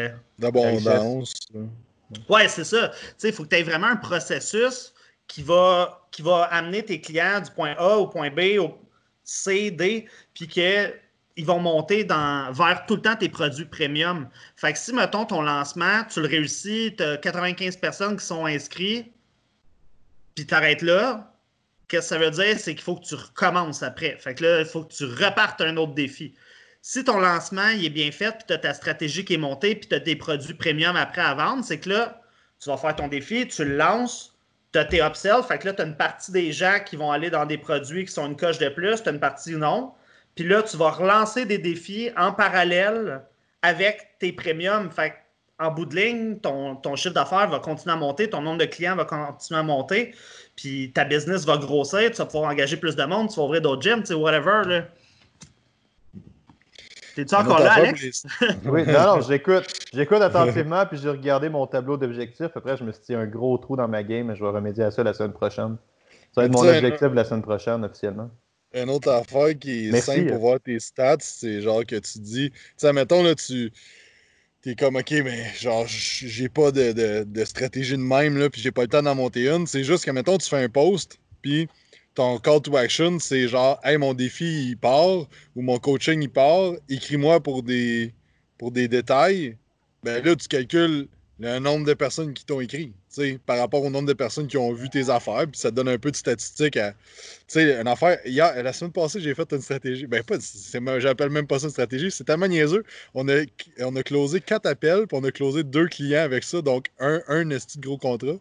D'abondance.
Ouais, c'est ça. Il faut que tu aies vraiment un processus qui va amener tes clients du point A au point B, au C, D, puis qu'ils vont monter vers tout le temps tes produits premium. Fait que si, mettons, ton lancement, tu le réussis, tu as 95 personnes qui sont inscrites, puis tu arrêtes là, qu'est-ce que ça veut dire? C'est qu'il faut que tu recommences après. Fait que là, il faut que tu repartes un autre défi. Si ton lancement il est bien fait, puis tu as ta stratégie qui est montée, puis tu as tes produits premium après à vendre, c'est que là, tu vas faire ton défi, tu le lances, tu as tes upsells, fait que là, tu as une partie des gens qui vont aller dans des produits qui sont une coche de plus, tu as une partie non. Puis là, tu vas relancer des défis en parallèle avec tes premiums. Fait en bout de ligne, ton chiffre d'affaires va continuer à monter, ton nombre de clients va continuer à monter, puis ta business va grossir, tu vas pouvoir engager plus de monde, tu vas ouvrir d'autres gyms, whatever. Là. T'es-tu encore là, Alex?
Oui, non, j'écoute attentivement, puis j'ai regardé mon tableau d'objectifs. Après, je me suis dit un gros trou dans ma game, et je vais remédier à ça la semaine prochaine. Ça va être mon objectif la semaine prochaine, officiellement.
Une autre affaire qui est
Merci.
simple pour voir tes stats, c'est genre que tu dis, tu sais, mettons, là, t'es comme, OK, mais genre, j'ai pas de stratégie de même, là, puis j'ai pas le temps d'en monter une. C'est juste que, mettons, tu fais un post, puis ton call to action, c'est genre, hey, mon défi, il part, ou mon coaching, il part, écris-moi pour des détails. Ben là, tu calcules le nombre de personnes qui t'ont écrit, tu sais, par rapport au nombre de personnes qui ont vu tes affaires, puis ça te donne un peu de statistiques à. Tu sais, une affaire, hier, la semaine passée, j'ai fait une stratégie. Ben, pas, j'appelle même pas ça une stratégie, c'est tellement niaiseux. On a closé 4 appels, puis on a closé 2 clients avec ça, donc un esti de gros contrat.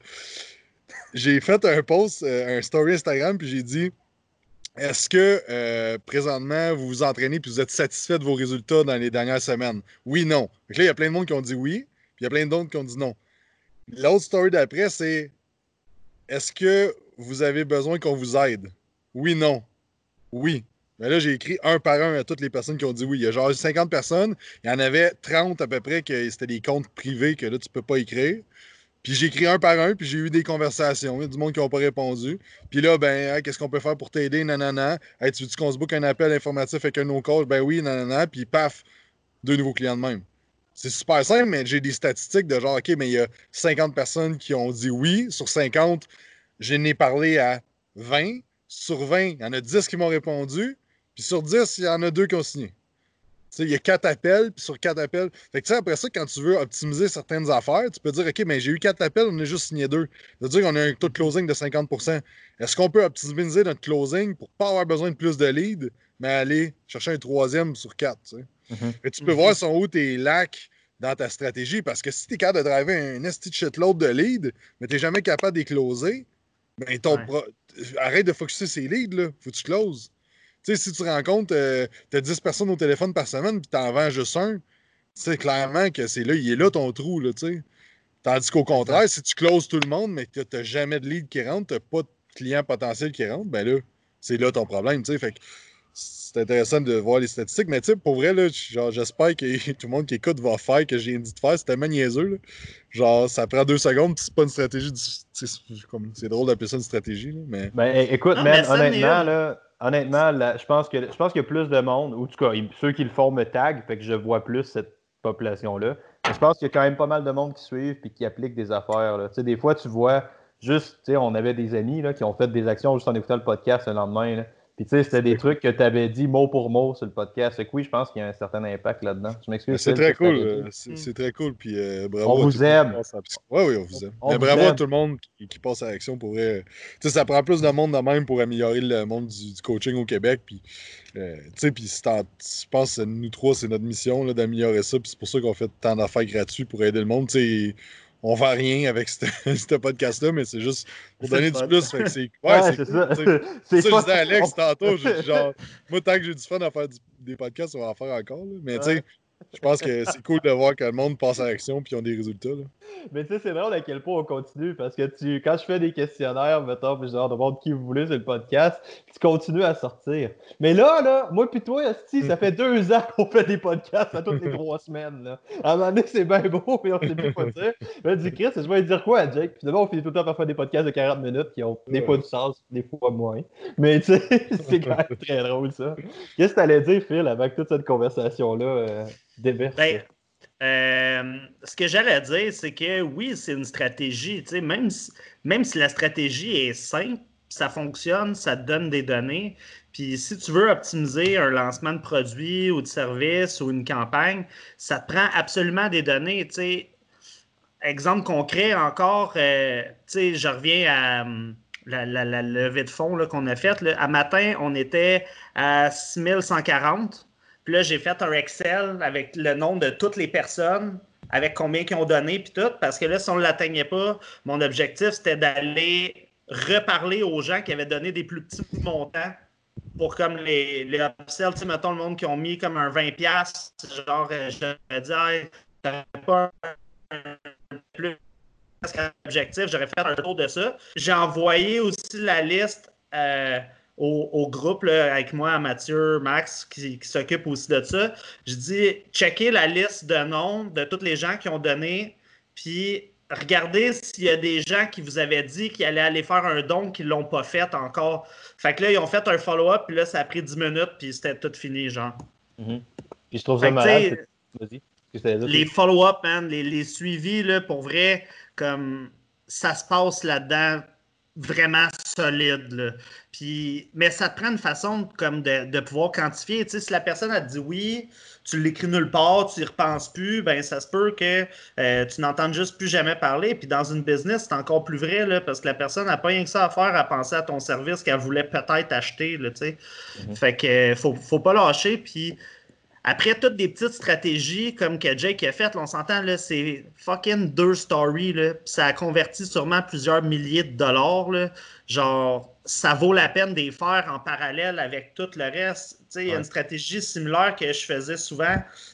J'ai fait un post, un story Instagram, puis j'ai dit est-ce que présentement vous vous entraînez puis vous êtes satisfait de vos résultats dans les dernières semaines? Oui, non. Donc là, il y a plein de monde qui ont dit oui, puis il y a plein d'autres qui ont dit non. L'autre story d'après, c'est est-ce que vous avez besoin qu'on vous aide? Oui, non. Oui. Mais là, j'ai écrit un par un à toutes les personnes qui ont dit oui. Il y a genre 50 personnes. Il y en avait 30 à peu près que c'était des comptes privés que là, tu peux pas écrire. Puis j'ai écrit un par un, puis j'ai eu des conversations. Il y a du monde qui n'a pas répondu. Puis là, ben, hey, qu'est-ce qu'on peut faire pour t'aider? Nanana. Hey, tu veux-tu qu'on se book un appel informatif avec un de nos coachs? Ben oui, nanana. Puis paf, 2 nouveaux clients de même. C'est super simple, mais j'ai des statistiques de genre, OK, mais il y a 50 personnes qui ont dit oui. Sur 50, je n'ai parlé à 20. Sur 20, il y en a 10 qui m'ont répondu. Puis sur 10, il y en a 2 qui ont signé. Il y a 4 appels, puis sur 4 appels. Fait que après ça, quand tu veux optimiser certaines affaires, tu peux dire OK, mais j'ai eu 4 appels, on a juste signé 2. Ça veut dire qu'on a un taux de closing de 50%. Est-ce qu'on peut optimiser notre closing pour pas avoir besoin de plus de leads, mais aller chercher un troisième sur 4? Et tu peux voir sont où tes lacs dans ta stratégie, parce que si tu es capable de driver un esti de shitload de leads, mais tu n'es jamais capable de les closer, ben arrête de focusser ces leads, là. Faut que tu closes. Tu sais, si tu rencontres, tu as 10 personnes au téléphone par semaine, puis tu en vends juste un, c'est clairement que c'est là, il est là ton trou, là, tu sais. Tandis qu'au contraire, si tu closes tout le monde, mais que tu n'as jamais de lead qui rentre, tu n'as pas de client potentiel qui rentre, ben là, c'est là ton problème, tu sais. Fait que c'est intéressant de voir les statistiques, mais tu sais, pour vrai, là, genre, j'espère que tout le monde qui écoute va faire que j'ai dit de faire. C'est tellement niaiseux, là. Genre, ça prend 2 secondes, puis c'est pas une stratégie. C'est drôle d'appeler ça une stratégie, là, mais.
Ben, écoute,
Non,
man,
mais
honnêtement, là, je pense qu'il y a plus de monde, ou en tout cas, ceux qui le font me tag, fait que je vois plus cette population-là. Mais je pense qu'il y a quand même pas mal de monde qui suivent et qui appliquent des affaires, là. Tu sais, des fois, tu vois juste, tu sais, on avait des amis là, qui ont fait des actions juste en écoutant le podcast le lendemain, là. Puis tu sais, c'était des trucs que tu avais dit mot pour mot sur le podcast. Fait que oui, je pense qu'il y a un certain impact là-dedans. Je m'excuse,
C'est
Phil,
très
c'est ce que t'avais
cool.
dit.
C'est très cool. Puis
On
bravo à tout
vous
le monde qui
aime.
passe à l'action. Oui, on vous aime.
On
Mais
vous
bravo à
aime.
tout le monde qui passe à l'action pour vrai. Tu sais, ça prend plus de monde de même pour améliorer le monde du coaching au Québec. Puis, tu sais, puis je pense que nous trois, c'est notre mission là, d'améliorer ça. Puis c'est pour ça qu'on fait tant d'affaires gratuites pour aider le monde. Tu sais, on ne vend rien avec ce podcast-là, mais c'est juste pour donner du plus. Fait que
Ouais,
c'est
c'est
cool.
ça.
C'est
C'est
ça, je
pas.
disais à Alex tantôt. Genre, moi, tant que j'ai du fun à faire des podcasts, on va en faire encore. Là. Mais tu sais, je pense que c'est cool de voir que le monde passe à l'action puis ils ont des résultats. Là.
Mais tu sais, c'est drôle à quel point on continue parce que quand je fais des questionnaires, mettons, puis genre, demande qui vous voulez sur le podcast, tu continues à sortir. Mais là, moi pis toi, esti, ça fait 2 ans qu'on fait des podcasts à toutes les 3 semaines, là. À un moment donné, c'est bien beau, mais on sait plus quoi dire. Là, je dis, Chris, je vais dire quoi à Jake? Puis d'abord, on finit tout le temps par faire des podcasts de 40 minutes qui ont des fois du sens, des fois moins. Mais tu sais, c'est quand même très drôle, ça. Qu'est-ce que t'allais dire, Phil, avec toute cette conversation-là déverse?
Ben, ce que j'allais dire, c'est que oui, c'est une stratégie. Même si la stratégie est simple, ça fonctionne, ça te donne des données. Puis si tu veux optimiser un lancement de produit ou de service ou une campagne, ça te prend absolument des données. Exemple concret encore, je reviens à la levée de fonds là, qu'on a faite. À matin, on était à 6140. Puis là, j'ai fait un Excel avec le nombre de toutes les personnes, avec combien qu'ils ont donné, puis tout. Parce que là, si on ne l'atteignait pas, mon objectif, c'était d'aller reparler aux gens qui avaient donné des plus petits montants pour comme les upsells. Tu sais, mettons, le monde qui ont mis comme un 20$, genre, je vais dire, hey, t'avais pas un plus qu'un objectif, j'aurais fait un tour de ça. J'ai envoyé aussi la liste au groupe là, avec moi, Mathieu, Max, qui s'occupe aussi de ça. Je dis, checkez la liste de noms de tous les gens qui ont donné, puis regardez s'il y a des gens qui vous avaient dit qu'ils allaient aller faire un don qui ne l'ont pas fait encore. Fait que là, ils ont fait un follow-up, puis là, ça a pris 10 minutes, puis c'était tout fini, genre.
Mm-hmm. Puis je trouve ça malade. Vas-y.
Les follow-up, man, les suivis, là, pour vrai, comme ça se passe là-dedans vraiment solide. Là. Puis, mais ça te prend une façon comme de pouvoir quantifier. Tu sais, si la personne a dit oui, tu l'écris nulle part, tu n'y repenses plus, ben ça se peut que tu n'entendes juste plus jamais parler. Puis dans une business, c'est encore plus vrai là, parce que la personne n'a pas rien que ça à faire à penser à ton service qu'elle voulait peut-être acheter. Là, tu sais. Fait que faut pas lâcher. Puis après toutes des petites stratégies comme que Jake a fait, là, on s'entend, là, c'est fucking 2 stories, là, pis ça a converti sûrement plusieurs milliers de dollars. Là. Genre, ça vaut la peine de les faire en parallèle avec tout le reste. Il y a une stratégie similaire que je faisais souvent.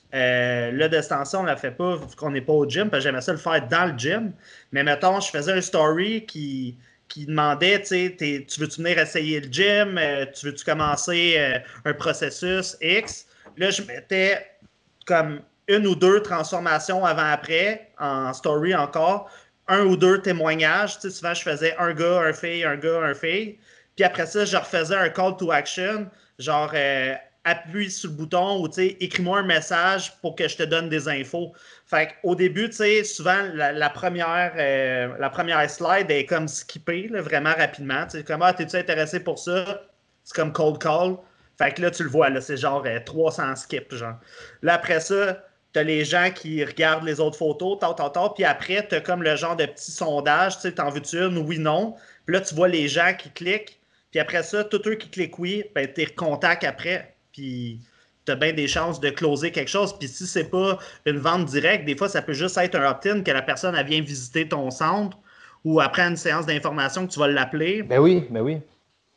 Là, de ce temps-ci, on ne la fait pas vu qu'on n'est pas au gym, parce que j'aimais ça le faire dans le gym. Mais mettons, je faisais un story qui demandait, tu veux-tu venir essayer le gym? Tu veux-tu commencer un processus X? Là, je mettais comme 1 ou 2 transformations avant-après, en story encore, 1 ou 2 témoignages. Tu sais, souvent, je faisais un gars, un fille, un gars, un fille. Puis après ça, je refaisais un call to action, genre appuie sur le bouton ou tu sais, écris-moi un message pour que je te donne des infos. Fait qu'au début, tu sais, souvent, la première slide est comme skippée, là, vraiment rapidement. Tu sais, comme, t'es-tu intéressé pour ça? C'est comme cold call. Fait que là, tu le vois, là, c'est genre 300 skips, genre. Là, après ça, t'as les gens qui regardent les autres photos, puis après, t'as comme le genre de petit sondage, tu sais, t'en veux-tu une, oui, non. Puis là, tu vois les gens qui cliquent, puis après ça, tous eux qui cliquent oui, ben, t'es recontacts après, puis t'as bien des chances de closer quelque chose. Puis si c'est pas une vente directe, des fois, ça peut juste être un opt-in que la personne, elle vient visiter ton centre, ou après une séance d'information que tu vas l'appeler.
Ben oui, ben oui.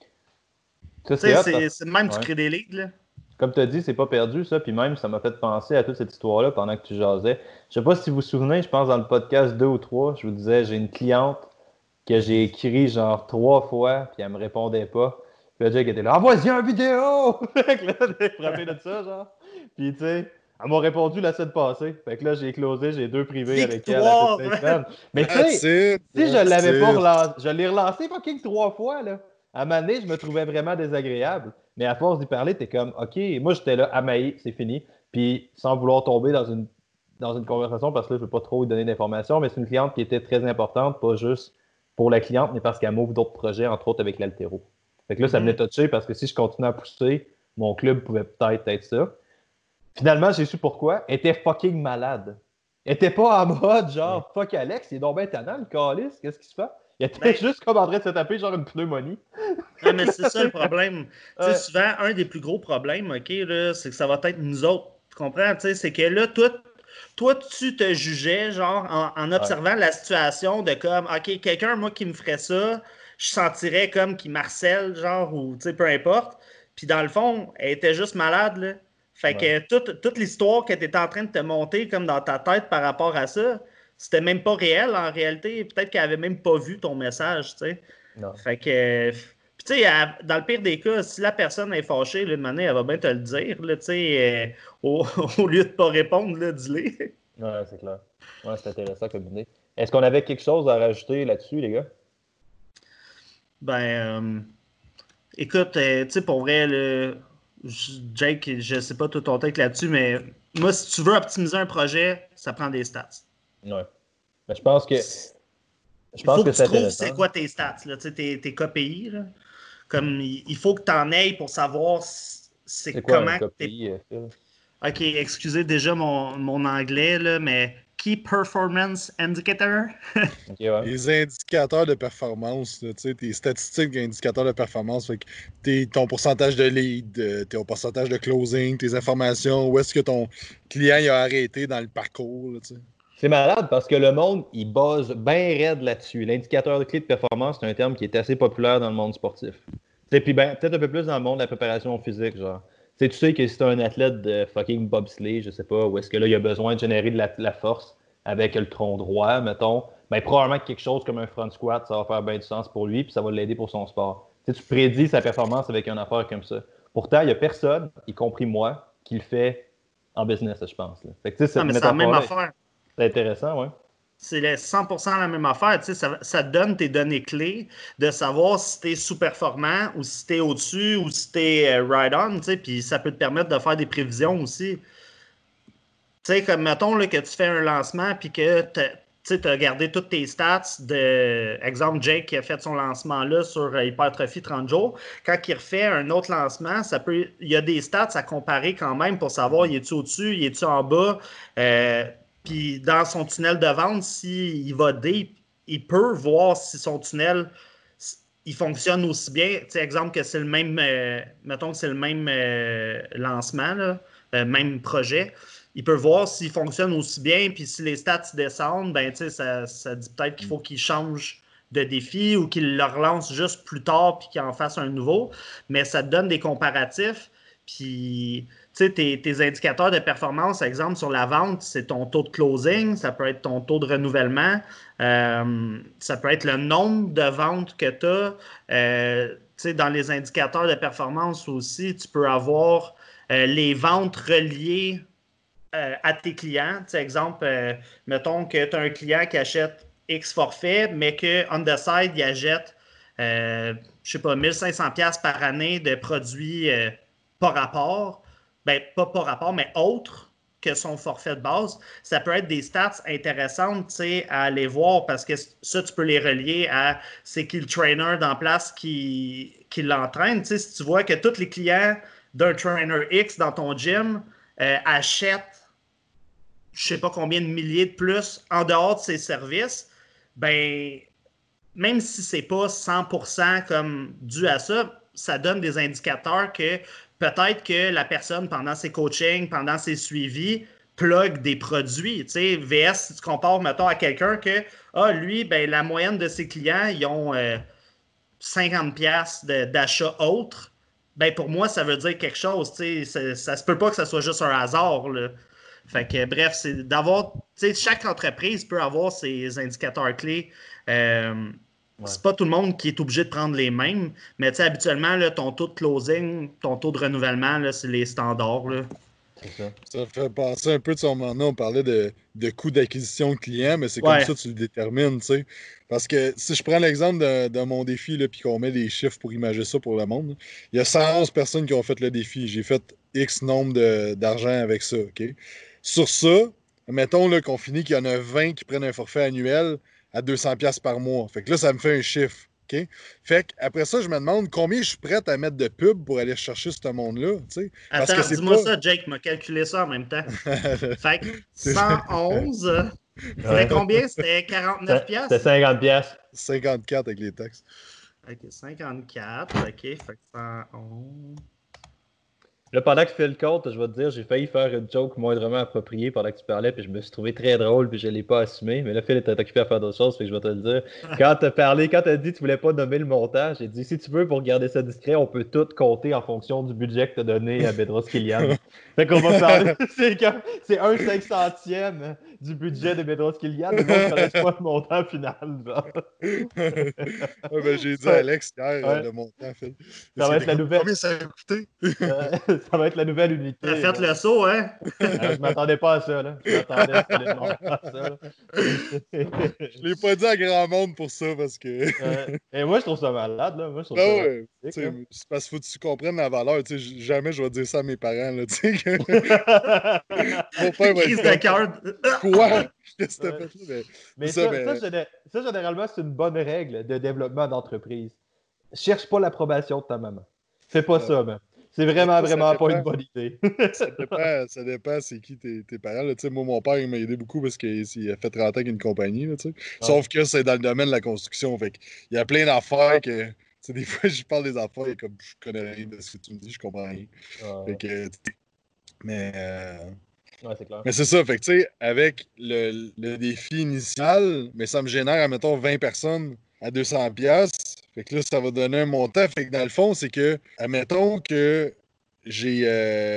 Tu sais, c'est le même, tu crées des ligues, là.
Comme tu as dit, c'est pas perdu, ça. Puis même, ça m'a fait penser à toute cette histoire-là pendant que tu jasais. Je sais pas si vous vous souvenez, je pense dans le podcast 2 ou 3, je vous disais, j'ai une cliente que j'ai écrit genre 3 fois, puis elle me répondait pas. Puis le Jake était là, envoie-y une vidéo! Fait que là, j'ai frappé de ça, genre. Puis tu sais, elle m'a répondu la semaine passée. Fait que là, j'ai closé, j'ai 2 privés avec elle à toutes les semaines. Mais tu sais, si je l'avais pas relancé, je l'ai relancé fucking 3 fois, là. À un moment donné, je me trouvais vraiment désagréable. Mais à force d'y parler, t'es comme, OK, moi j'étais là, amaillé, c'est fini. Puis sans vouloir tomber dans une conversation, parce que là, je veux pas trop lui donner d'informations, mais c'est une cliente qui était très importante, pas juste pour la cliente, mais parce qu'elle m'ouvre d'autres projets, entre autres avec l'altéro. Fait que là, ça venait toucher parce que si je continuais à pousser, mon club pouvait peut-être être ça. Finalement, j'ai su pourquoi. Elle était fucking malade. Elle était pas en mode genre fuck Alex, il est donc bien tannant, le calice, qu'est-ce qui se passe? Il était juste comme en train de se taper genre une pneumonie.
Non, mais c'est ça le problème. Tu sais, souvent, un des plus gros problèmes, OK, là, c'est que ça va être nous autres. Tu comprends? Tu sais, c'est que là, toi, tu te jugeais, genre, en observant la situation de comme, OK, quelqu'un, moi, qui me ferait ça, je sentirais comme qu'il marcelle, genre, ou, tu sais, peu importe. Puis dans le fond, elle était juste malade, là. Fait que toute l'histoire que tu étais en train de te monter comme dans ta tête par rapport à ça, c'était même pas réel en réalité. Peut-être qu'elle avait même pas vu ton message, tu sais.
Non.
Fait que, puis tu sais, dans le pire des cas, si la personne est fâchée, là, de manière, elle va bien te le dire, là, tu sais, au lieu de pas répondre, là, dis-le.
Ouais, c'est clair. Ouais, c'est intéressant comme idée. Est-ce qu'on avait quelque chose à rajouter là-dessus, les gars?
Ben, écoute, tu sais, pour vrai, là, Jake, je sais pas tout ton take là-dessus, mais moi, si tu veux optimiser un projet, ça prend des stats.
Ouais. Ben, je pense que
Il faut que tu trouves c'est quoi tes stats, là, tes KPI. Là. Comme, il faut que tu en aies pour savoir c'est
quoi
comment
un KPI, Phil?
OK, excusez déjà mon anglais, là, mais Key Performance Indicator.
Okay, ouais.
Les indicateurs de performance, là, tes statistiques d'indicateurs de performance, fait que ton pourcentage de lead, ton pourcentage de closing, tes informations, où est-ce que ton client il a arrêté dans le parcours. Là,
c'est malade parce que le monde, il base bien raide là-dessus. L'indicateur de clé de performance, c'est un terme qui est assez populaire dans le monde sportif. Puis ben, peut-être un peu plus dans le monde de la préparation physique, genre. Tu sais que si tu es un athlète de fucking bobsleigh, je sais pas, où est-ce que là, il a besoin de générer de la force avec le tronc droit, mettons, ben probablement que quelque chose comme un front squat, ça va faire bien du sens pour lui, puis ça va l'aider pour son sport. Tu prédis sa performance avec une affaire comme ça. Pourtant, il n'y a personne, y compris moi, qui le fait en business, je pense. Là. Fait que, cette
mais c'est la même affaire.
C'est intéressant, ouais.
C'est 100% la même affaire. Ça te donne tes données clés de savoir si tu es sous-performant ou si tu es au-dessus ou si tu es right-on. Puis ça peut te permettre de faire des prévisions aussi. Comme mettons là, que tu fais un lancement puis que tu as gardé toutes tes stats exemple, Jake qui a fait son lancement là sur Hypertrophy 30 jours. Quand il refait un autre lancement, il y a des stats à comparer quand même pour savoir il est-tu au-dessus, il est-tu en bas. Puis dans son tunnel de vente, s'il va deep, il peut voir si son tunnel il fonctionne aussi bien. Exemple que c'est le même, mettons que c'est le même lancement, là, même projet. Il peut voir s'il fonctionne aussi bien, puis si les stats descendent, ben, ça dit peut-être qu'il faut qu'il change de défi ou qu'il le relance juste plus tard puis qu'il en fasse un nouveau. Mais ça te donne des comparatifs. Puis, tes indicateurs de performance, exemple, sur la vente, c'est ton taux de closing, ça peut être ton taux de renouvellement, ça peut être le nombre de ventes que tu as. Dans les indicateurs de performance aussi, tu peux avoir les ventes reliées à tes clients. Exemple, mettons que tu as un client qui achète X forfait, mais qu'on the side, il achète, je sais pas, 1500$ par année de produits pas rapport. Ben, pas rapport, mais autres que son forfait de base. Ça peut être des stats intéressantes à aller voir parce que ça, tu peux les relier à c'est qui le trainer dans place qui l'entraîne. Si tu vois que tous les clients d'un trainer X dans ton gym achètent je sais pas combien de milliers de plus en dehors de ses services, ben même si c'est pas 100% comme dû à ça, ça donne des indicateurs que peut-être que la personne, pendant ses coachings, pendant ses suivis, plug des produits. Tu sais, VS, si tu compares, mettons, à quelqu'un que, lui, ben, la moyenne de ses clients, ils ont 50$ d'achat autres. Ben, pour moi, ça veut dire quelque chose. Tu sais, ça se peut pas que ça soit juste un hasard, là. Fait que, bref, c'est d'avoir. Tu sais, chaque entreprise peut avoir ses indicateurs clés. C'est pas tout le monde qui est obligé de prendre les mêmes, mais tu sais, habituellement, là, ton taux de closing, ton taux de renouvellement, là, c'est les standards. Là.
C'est ça.
Ça fait penser un peu de son moment. On parlait de coût d'acquisition client, mais c'est
Ouais.
comme ça que tu le détermines, tu sais. Parce que si je prends l'exemple de mon défi, là, puis qu'on met des chiffres pour imager ça pour le monde, il y a 111 personnes qui ont fait le défi. J'ai fait X nombre d'argent avec ça, OK? Sur ça, mettons là, qu'on finit qu'il y en a 20 qui prennent un forfait annuel à 200$ par mois. Fait que là, ça me fait un chiffre. OK? Fait qu'après ça, je me demande combien je suis prêt à mettre de pub pour aller chercher ce monde-là. Parce que
Attends,
c'est
dis-moi
pas.
ça, Jake m'a calculé ça en même temps. Fait que
C'est
111, c'était combien? C'était 49$?
C'était 50$.
54 avec les taxes.
Ok, 54, ok, fait que 111.
Là, pendant que tu fais le compte, je vais te dire, j'ai failli faire une joke moindrement appropriée pendant que tu parlais, puis je me suis trouvé très drôle, puis je ne l'ai pas assumé. Mais là, Phil était occupé à faire d'autres choses, fait que je vais te le dire. Quand tu as parlé, quand tu as dit que tu voulais pas nommer le montant, j'ai dit, si tu veux, pour garder ça discret, on peut tout compter en fonction du budget que tu as donné à Bedros Kilian. Fait qu'on va parler, c'est un 500e du budget de Bedros Kilian, mais on ne connaît pas le montant final.
J'ai dit à Alex hier
Ouais.
le montant, Phil.
Ça va être la nouvelle.
Combien ça a coûté?
Ça va être la nouvelle unité.
T'as fait le saut, hein?
Je m'attendais pas à ça, là. Je m'attendais solidement pas à ça.
Je l'ai pas dit à grand monde pour ça parce que.
Et moi, je trouve ça malade, là. Moi, je trouve
Ben
ça
ouais,
magnifique, là.
c'est parce qu'il faut que tu comprennes la valeur. Jamais je vais dire ça à mes parents. Là, mon père va
Crise
être
de
comme,
cœur.
quoi? Qu'est-ce que t'as
Ouais.
fait là?
Mais
ça,
ça, généralement, c'est une bonne règle de développement d'entreprise. Cherche pas l'approbation de ta maman. Fais pas ça, man. C'est vraiment, vraiment pas une bonne idée.
Ça dépend c'est qui tes parents. Là. Moi, mon père, il m'a aidé beaucoup parce qu'il a fait 30 ans avec une compagnie. Là, Sauf que c'est dans le domaine de la construction. Fait il y a plein d'affaires que. Des fois, je parle des affaires et comme je connais rien de ce que tu me dis, je comprends rien. Fait que, mais
c'est clair.
mais c'est ça, fait que avec le défi initial, mais ça me génère, admettons, 20 personnes à 200$. Fait que là, ça va donner un montant. Fait que dans le fond, c'est que, admettons que j'ai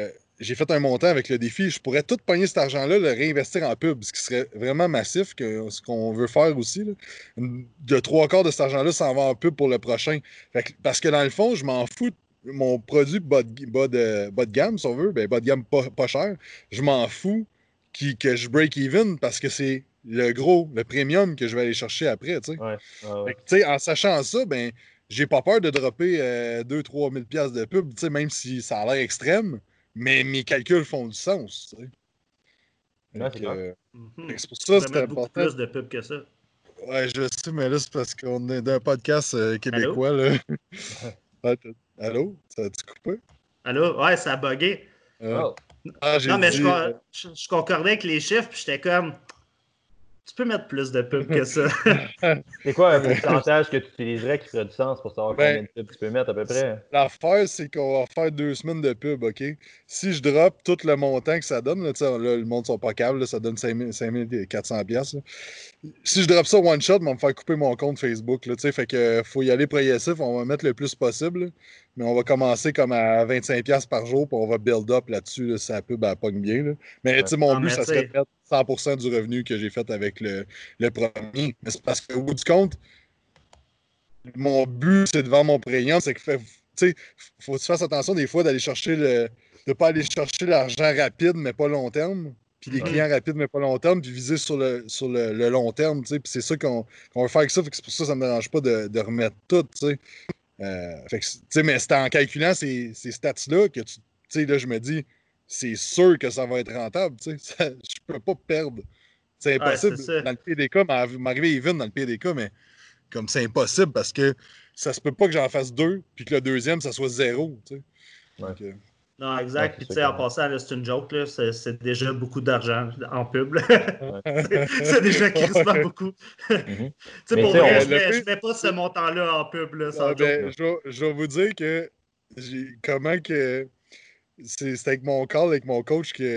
j'ai fait un montant avec le défi. Je pourrais tout pogner cet argent-là, le réinvestir en pub, ce qui serait vraiment massif, ce qu'on veut faire aussi. Là. De 3/4 de cet argent-là s'en va en pub pour le prochain. Parce que dans le fond, je m'en fous. Mon produit bas de gamme, si on veut, bas de gamme pas cher, je m'en fous que je break even parce que c'est le premium que je vais aller chercher après.
Ouais.
En sachant ça, j'ai pas peur de dropper 2-3 000 $ de pub, même si ça a l'air extrême, mais mes calculs font du sens.
Ouais, c'est clair.
C'est pour ça que c'est
beaucoup
important.
plus de pub que ça.
Ouais, je sais, mais là, c'est parce qu'on est dans un podcast québécois. Là. Allô? Ça a-tu coupé?
Allô? Ouais, ça a bugué.
J'ai
non, mais
dit,
je concordais avec les chiffres, puis j'étais comme... Tu peux mettre plus de pub que ça.
C'est quoi un pourcentage que tu utiliserais qui ferait du sens pour savoir combien de pubs tu peux mettre à peu près?
L'affaire, c'est qu'on va faire 2 semaines de pub, OK? Si je drop tout le montant que ça donne, là, le monde ne sont pas câbles, ça donne 5 400 $. Si je drop ça one shot, on va me faire couper mon compte Facebook. Là, fait que faut y aller progressif, on va mettre le plus possible. Là, mais on va commencer comme à 25 $ par jour, puis on va build up là-dessus, là, si la pub elle pogne bien. Là. Mais mon but, ça serait de mettre 100% du revenu que j'ai fait avec le premier. Mais c'est parce qu'au bout du compte, mon but, c'est de vendre mon premium, c'est que faut que tu fasses attention des fois d'aller chercher de ne pas aller chercher l'argent rapide, mais pas long terme. Puis les clients rapides, mais pas long terme, puis viser sur le long terme, puis c'est ça qu'on veut faire avec ça, c'est pour ça que ça ne me dérange pas de remettre tout, mais c'est en calculant ces stats-là que là, je me dis, c'est sûr que ça va être rentable, je peux pas perdre. C'est impossible. Dans le pire des cas, m'arriver even dans le pire des cas, mais comme c'est impossible parce que ça se peut pas que j'en fasse 2 puis que le deuxième, ça soit 0, Donc,
non, exact. Puis, tu sais, en passant, là, c'est une joke. Là, c'est déjà beaucoup d'argent en pub. C'est déjà quasiment beaucoup. Pour vrai, je mets pas ce montant-là en pub. Là, sans joke.
Je vais vous dire que comment que. C'est avec mon call, avec mon coach qui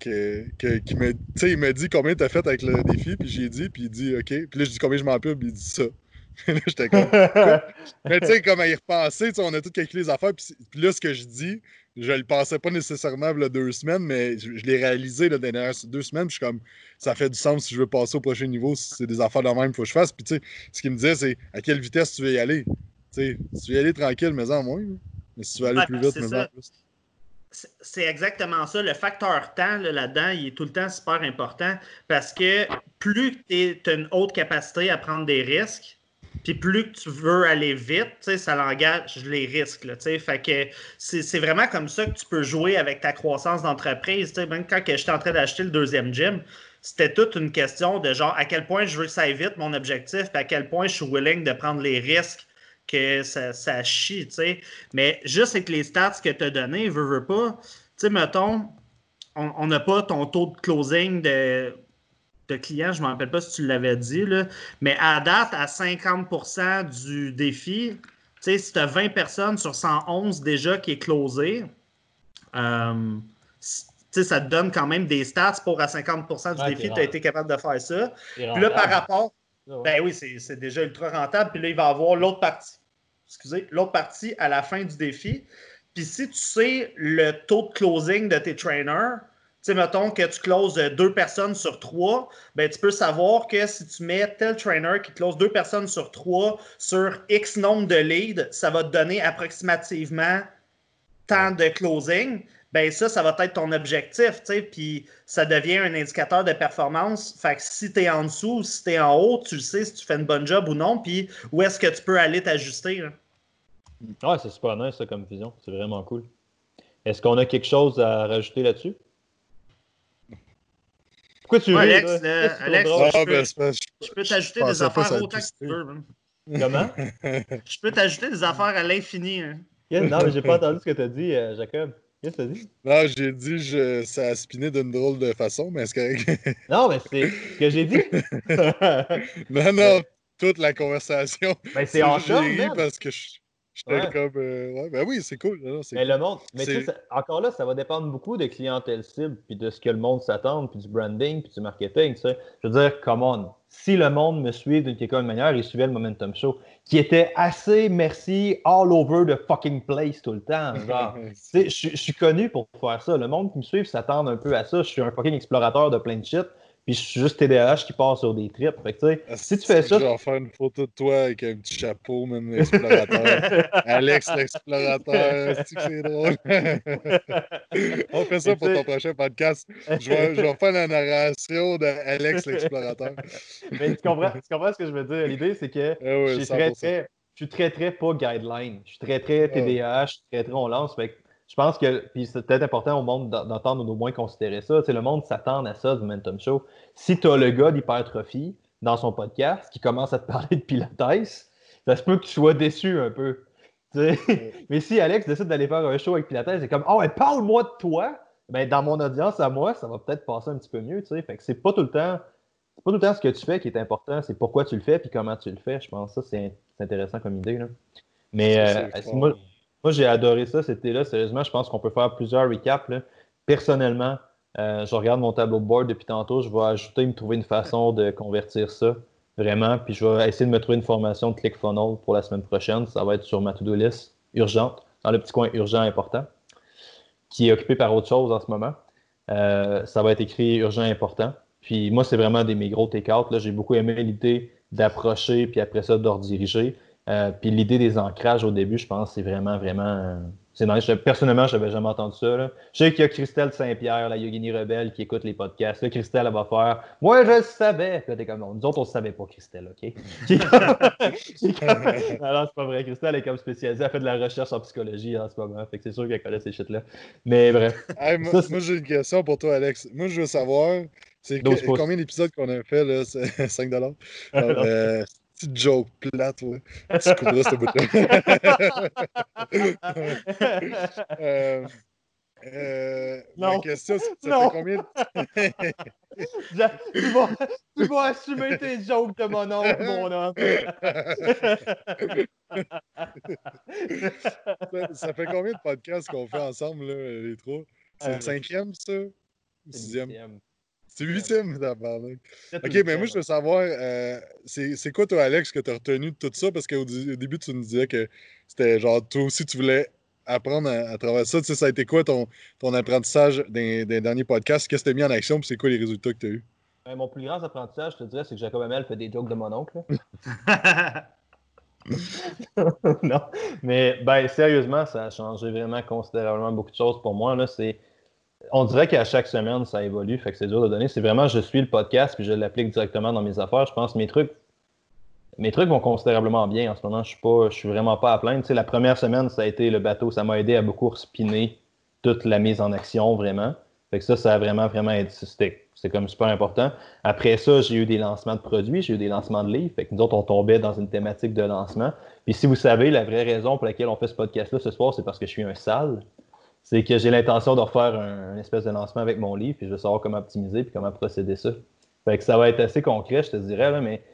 m'a dit combien t'as fait avec le défi, puis j'ai dit, puis il dit OK. Puis là, je dis combien je m'en pub, puis il dit ça. Là, j'étais comme. Mais tu sais, comme à y repenser, on a tout calculé les affaires. Puis là, ce que je dis, je le pensais pas nécessairement là, 2 semaines, mais je l'ai réalisé là, dans les dernières 2 semaines. Puis je suis comme, ça fait du sens si je veux passer au prochain niveau. Si c'est des affaires de même, il faut que je fasse. Puis tu sais, ce qu'il me disait, c'est à quelle vitesse tu veux y aller. Tu sais, si tu veux y aller tranquille, mais en moins. Mais si tu veux aller plus vite, mais en plus.
C'est exactement ça. Le facteur temps là-dedans, il est tout le temps super important parce que plus tu as une haute capacité à prendre des risques, puis plus que tu veux aller vite, ça l'engage les risques. Là, fait que c'est vraiment comme ça que tu peux jouer avec ta croissance d'entreprise. Même quand j'étais en train d'acheter le deuxième gym, c'était toute une question de genre à quel point je veux que ça aille vite, mon objectif, puis à quel point je suis willing de prendre les risques que ça chie, Mais juste avec les stats que tu as donnés, veux pas, mettons, on n'a pas ton taux de closing de clients, je ne me rappelle pas si tu l'avais dit, là, mais à date, à 50% du défi, si tu as 20 personnes sur 111 déjà qui est closé, ça te donne quand même des stats pour à 50% du défi, tu as été capable de faire ça. Puis là, par rapport... Ben oui, c'est déjà ultra rentable. Puis là, il va y avoir l'autre partie. L'autre partie à la fin du défi. Puis si tu sais le taux de closing de tes trainers, mettons que tu closes 2 personnes sur 3, ben tu peux savoir que si tu mets tel trainer qui close 2 personnes sur 3 sur X nombre de leads, ça va te donner approximativement tant de closing. Ben ça va être ton objectif, puis ça devient un indicateur de performance. Fait que si tu es en dessous, si tu es en haut, tu sais si tu fais une bonne job ou non, puis où est-ce que tu peux aller t'ajuster. Là.
Ouais, c'est super nice ça comme vision. C'est vraiment cool. Est-ce qu'on a quelque chose à rajouter là-dessus? Pourquoi tu ris,
Alex, je peux t'ajouter des affaires autant que tu veux.
Comment?
Je peux t'ajouter des affaires à l'infini. Hein.
Non, mais j'ai pas entendu ce que tu as dit, Jacob. Qu'est-ce que tu as dit?
Non, j'ai dit ça a spiné d'une drôle de façon, mais c'est correct.
Non, mais c'est ce que j'ai dit.
non, toute la conversation.
Ben, c'est encore,
j'ai ri parce que j'étais comme... ben oui, c'est cool. Non,
mais cool. Le monde... Mais tu sais, encore là, ça va dépendre beaucoup de clientèle cible, puis de ce que le monde s'attend, puis du branding, puis du marketing, tu sais. Je veux dire, come on. si le monde me suit d'une quelconque manière, ils suivaient le Momentum Show, qui était assez, merci, all over the fucking place tout le temps. Genre, je suis connu pour faire ça. Le monde qui me suit s'attend un peu à ça. Je suis un fucking explorateur de plein de shit. Puis je suis juste TDAH qui part sur des trips. Fait que, tu sais, si tu fais ça.
Je vais faire une photo de toi avec un petit chapeau, même explorateur. Alex l'explorateur, c'est drôle. On fait ça pour ton prochain podcast. Je vais faire la narration d'Alex l'explorateur.
Mais tu comprends ce que je veux dire? L'idée, c'est que je suis très, très pas guideline. Je suis très, très TDAH, je suis très, très on lance. Fait que je pense que, puis c'est peut-être important au monde d'entendre ou au moins considérer ça. Tu sais, le monde s'attend à ça du Momentum Show. Si tu as le gars d'hypertrophie dans son podcast qui commence à te parler de Pilates, ça se peut que tu sois déçu un peu. Mais si Alex décide d'aller faire un show avec Pilates, c'est comme oh, parle-moi de toi, ben, dans mon audience à moi, ça va peut-être passer un petit peu mieux. Fait que c'est pas tout le temps ce que tu fais qui est important, c'est pourquoi tu le fais et comment tu le fais. Je pense que ça, c'est intéressant comme idée. Là. Mais moi, j'ai adoré ça, cet été-là. Sérieusement, je pense qu'on peut faire plusieurs recaps. Là. Personnellement, je regarde mon tableau de bord depuis tantôt. Je vais ajouter, me trouver une façon de convertir ça, vraiment. Puis je vais essayer de me trouver une formation de ClickFunnels pour la semaine prochaine. Ça va être sur ma to-do list urgente, dans le petit coin urgent important, qui est occupé par autre chose en ce moment. Ça va être écrit urgent important. Puis moi, c'est vraiment mes gros take-out. J'ai beaucoup aimé l'idée d'approcher, puis après ça, de rediriger. Puis l'idée des ancrages au début, je pense, c'est vraiment, vraiment... c'est nice. Personnellement, je n'avais jamais entendu ça. Là. Je sais qu'il y a Christelle Saint-Pierre, la Yogini Rebelle, qui écoute les podcasts. Là, Christelle, elle va faire « Moi, je le savais! » Puis là, t'es comme « Nous autres, on ne savait pas, Christelle, OK? » Alors, c'est pas vrai. Christelle est comme spécialisée. Elle fait de la recherche en psychologie en ce moment. Fait que c'est sûr qu'elle connaît ces shit-là. Mais bref.
Hey, moi, j'ai une question pour toi, Alex. Moi, je veux savoir, combien d'épisodes qu'on a fait, là? C'est 5$? Petite joke plate, ouais. Tu couperas ce bout-là. Ma question, ça fait combien
tu vas assumer tes jokes de mon oncle, mon homme.
ça fait combien de podcasts qu'on fait ensemble, là, les trois? C'est le 5e, ça? Ou 6e? C'est 8e, d'abord. OK, mais moi, je veux savoir, c'est quoi, toi, Alex, que tu as retenu de tout ça? Parce qu'au début, tu nous disais que c'était genre, toi aussi, tu voulais apprendre à travers ça. Tu sais, ça a été quoi ton apprentissage des derniers podcasts? Qu'est-ce que tu as mis en action? Puis c'est quoi les résultats que tu as eus?
Mon plus grand apprentissage, je te dirais, c'est que Jacob Hamel fait des jokes de mon oncle. Non, mais sérieusement, ça a changé vraiment considérablement beaucoup de choses pour moi. Là, on dirait qu'à chaque semaine, ça évolue, fait que c'est dur de donner. C'est vraiment, je suis le podcast, puis je l'applique directement dans mes affaires. Je pense que mes trucs vont considérablement bien en ce moment. Je suis vraiment pas à plaindre. Tu sais, la première semaine, ça a été le bateau. Ça m'a aidé à beaucoup respiner toute la mise en action, vraiment. Fait que ça a vraiment, vraiment aidé. C'est comme super important. Après ça, j'ai eu des lancements de produits, j'ai eu des lancements de livres. Fait que nous autres, on tombait dans une thématique de lancement. Puis si vous savez, la vraie raison pour laquelle on fait ce podcast-là ce soir, c'est parce que je suis un sale. C'est que j'ai l'intention de refaire un espèce de lancement avec mon livre, puis je veux savoir comment optimiser puis comment procéder ça. Fait que ça va être assez concret, je te dirais, là, mais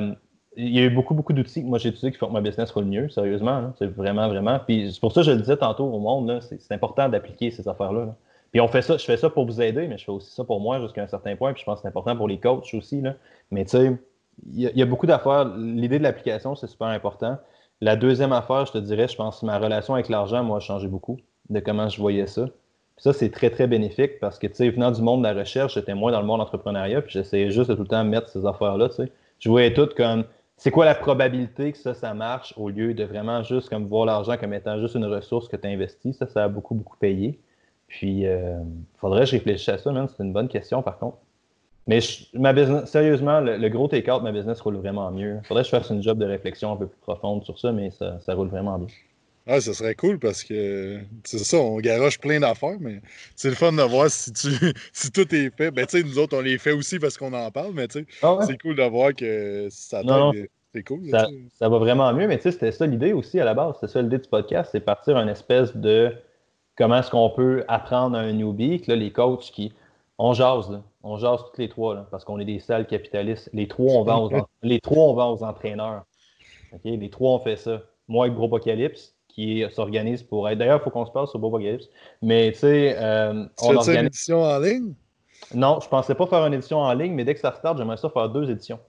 il y a eu beaucoup, beaucoup d'outils que moi j'ai utilisés qui font que ma business roule mieux, sérieusement. Là. C'est vraiment, vraiment. Puis c'est pour ça que je le disais tantôt au monde, là, c'est important d'appliquer ces affaires-là. Là. Puis je fais ça pour vous aider, mais je fais aussi ça pour moi jusqu'à un certain point, puis je pense que c'est important pour les coachs aussi. Là. Mais tu sais, il y a beaucoup d'affaires. L'idée de l'application, c'est super important. La deuxième affaire, je te dirais, je pense que ma relation avec l'argent, moi, a changé beaucoup de comment je voyais ça. Puis ça, c'est très, très bénéfique parce que, tu sais, venant du monde de la recherche, j'étais moins dans le monde entrepreneuriat, puis j'essayais juste de tout le temps mettre ces affaires-là, tu sais. Je voyais tout comme, c'est quoi la probabilité que ça marche au lieu de vraiment juste comme voir l'argent comme étant juste une ressource que tu investis. Ça a beaucoup, beaucoup payé. Puis, faudrait que je réfléchisse à ça, man. C'est une bonne question, par contre. Mais ma business, sérieusement, le gros take-out, ma business roule vraiment mieux. Faudrait que je fasse une job de réflexion un peu plus profonde sur ça, mais ça roule vraiment bien.
Ah, ça serait cool parce que c'est ça, on garoche plein d'affaires, mais c'est le fun de voir si tout est fait. Ben, tu sais, nous autres, on les fait aussi parce qu'on en parle, mais tu sais, c'est cool de voir que ça t'aide. C'est cool.
Ça va vraiment mieux, mais tu sais, c'était ça l'idée aussi à la base. C'était ça l'idée du podcast, c'est partir une espèce de comment est-ce qu'on peut apprendre à un newbie, que là, les coachs on jase, là. On jase tous les trois, là, parce qu'on est des sales capitalistes. Les trois, on vend aux entraîneurs. Okay? Les trois, on fait ça. Moi, avec Bropocalypse, qui s'organise pour être. D'ailleurs, il faut qu'on se parle sur Bropocalypse. Mais tu sais,
on organise. Une édition en ligne?
Non, je pensais pas faire une édition en ligne, mais dès que ça start, j'aimerais ça faire 2 éditions.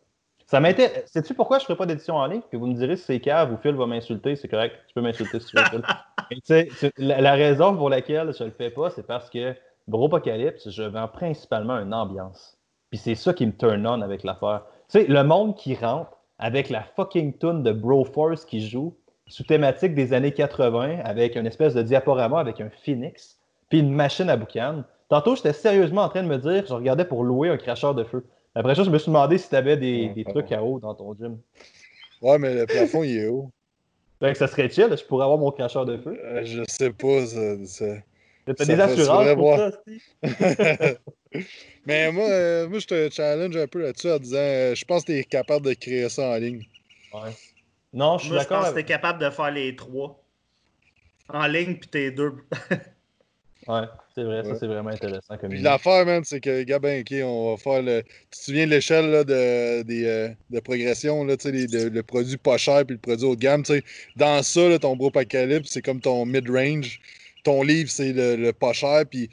Ça m'intéresse. Sais-tu pourquoi je ne ferai pas d'édition en ligne? Puis vous me direz si c'est cave ou Phil va m'insulter, c'est correct. Tu peux m'insulter si tu veux, Phil. Mais tu sais, la raison pour laquelle je le fais pas, c'est parce que Bropocalypse, je vends principalement une ambiance. Puis c'est ça qui me turn on avec l'affaire. Tu sais, le monde qui rentre avec la fucking tune de Broforce qui joue, sous thématique des années 80, avec une espèce de diaporama avec un phoenix, puis une machine à boucan. Tantôt, j'étais sérieusement en train de me dire, je regardais pour louer un cracheur de feu. Après ça, je me suis demandé si tu avais des trucs à eau dans ton gym.
Ouais, mais le plafond, il est haut.
Fait que ça serait chill, je pourrais avoir mon cracheur de feu.
Je sais pas,
T'as des assurances pour ça, aussi?
Mais moi, je te challenge un peu là-dessus en disant je pense que tu es capable de créer ça en ligne.
Ouais. Non, je suis
Moi, je
d'accord
pense que
avec...
t'es capable de faire les 3. En ligne, puis t'es 2.
Ouais, c'est vrai, ça
Ouais.
c'est vraiment intéressant comme
Puis
idée.
l'affaire, man, c'est que, gars, ben, ok, on va faire le. Tu te souviens de l'échelle là, de progression, là, tu sais, le produit pas cher puis le produit haut de gamme, tu sais. Dans ça, là, ton Bropocalypse, c'est comme ton mid-range. Ton livre, c'est le pas cher, puis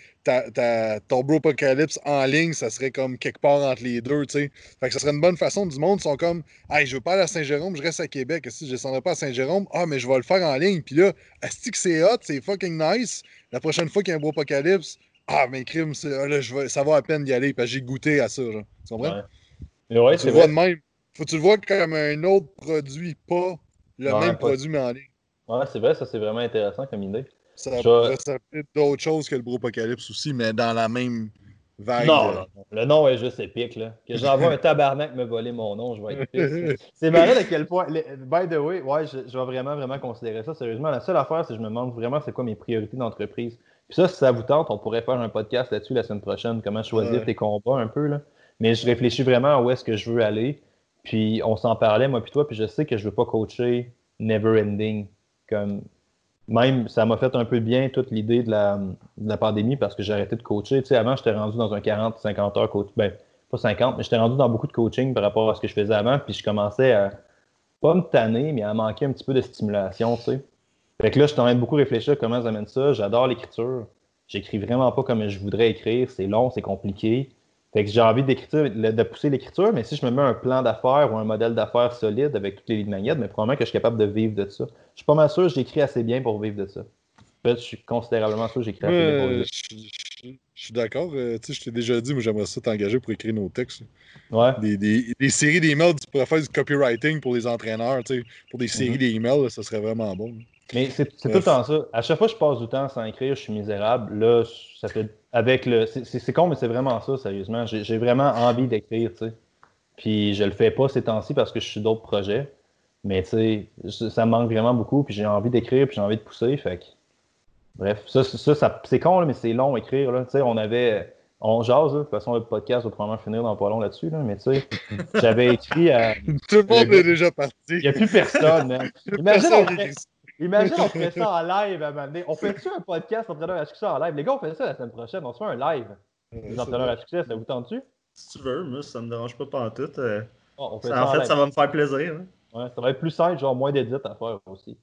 ton Bropocalypse en ligne, ça serait comme quelque part entre les deux, tu sais. Fait que ça serait une bonne façon. Du monde sont comme, hey, je veux pas aller à Saint-Jérôme, je reste à Québec. Si je descendrai pas à Saint-Jérôme, ah, mais je vais le faire en ligne. Puis là, est-ce que c'est hot, c'est fucking nice. La prochaine fois qu'il y a un Bropocalypse, ah, mais crime, là, ça va à peine d'y aller parce que j'ai goûté à ça. Genre. Tu comprends?
Ouais. Mais ouais,
Faut que tu
c'est
le vois
vrai.
de même. Faut que tu le vois comme un autre produit, pas le
Ouais,
même produit, mais en ligne.
ouais, c'est vrai, ça c'est vraiment intéressant comme idée.
Ça
Je vais-
pourrait s'appeler d'autres choses que le Bropocalypse aussi, mais dans la même vague
Non,
de.
non, non. Le nom est juste épique, là. Que j'envoie un tabarnak me voler mon nom, je vais être pisse, là. C'est malade à quel point. By the way, ouais, je vais vraiment, vraiment considérer ça sérieusement. La seule affaire, c'est que je me demande vraiment c'est quoi mes priorités d'entreprise. Puis ça, si ça vous tente, on pourrait faire un podcast là-dessus la semaine prochaine, comment choisir
Ouais.
tes combats un peu, là. Mais je réfléchis vraiment à où est-ce que je veux aller. Puis on s'en parlait, moi puis toi, puis je sais que je veux pas coacher never ending. Comme même, ça m'a fait un peu bien toute l'idée de la pandémie parce que j'ai arrêté de coacher. Tu sais, avant, j'étais rendu dans un 40-50 heures coach. Ben, pas 50, mais j'étais rendu dans beaucoup de coaching par rapport à ce que je faisais avant. Puis je commençais à pas me tanner, mais à manquer un petit peu de stimulation, tu sais. Fait que là, je suis en train de beaucoup réfléchir à comment j'amène ça. J'adore l'écriture. J'écris vraiment pas comme je voudrais écrire. C'est long, c'est compliqué. Fait que j'ai envie d'écrire, de pousser l'écriture, mais si je me mets un plan d'affaires ou un modèle d'affaires solide avec toutes les lignes magnettes, mais probablement que je suis capable de vivre de ça. Je suis pas mal sûr que j'écris assez bien pour vivre de ça. En fait, je suis considérablement sûr que j'écris
Moi,
assez bien pour vivre de
je suis d'accord. Tu sais, je t'ai déjà dit, moi, j'aimerais ça t'engager pour écrire nos textes.
ça. Ouais.
Des séries d'emails, tu pourrais faire du copywriting pour les entraîneurs, tu sais, pour des séries
Mhm.
d'emails, là, ça serait vraiment bon.
Mais c'est tout le
Bref.
temps ça. À chaque fois que je passe du temps sans écrire, je suis misérable. Là, ça fait avec le. C'est con, mais c'est vraiment ça, sérieusement. J'ai vraiment envie d'écrire, tu sais. Puis je le fais pas ces temps-ci parce que je suis d'autres projets. Mais tu sais, ça me manque vraiment beaucoup. Puis j'ai envie d'écrire, puis j'ai envie de pousser. Fait que, bref, ça c'est con, là, mais c'est long à écrire. Là. Tu sais, on jase, là. De toute façon, le podcast va probablement finir dans pas long là-dessus. Là, mais tu sais, j'avais écrit à.
Tout le
Le
monde
gars,
est déjà parti.
il n'y a plus personne, man. Imagine,
Personne qui écrit ça.
on ferait ça en live à un moment donné. On fait-tu un podcast entraîneur à succès en live? Les gars, on fait ça la semaine prochaine. On se fait un live. Les
C'est
entraîneurs
bon.
à succès, ça vous tente-tu?
Si tu veux, moi, ça me dérange pas pantoute.
Oh, on fait ça
En
en
fait,
live.
ça va me faire plaisir. Hein.
Ouais, ça va être plus simple, genre moins d'édits à faire aussi.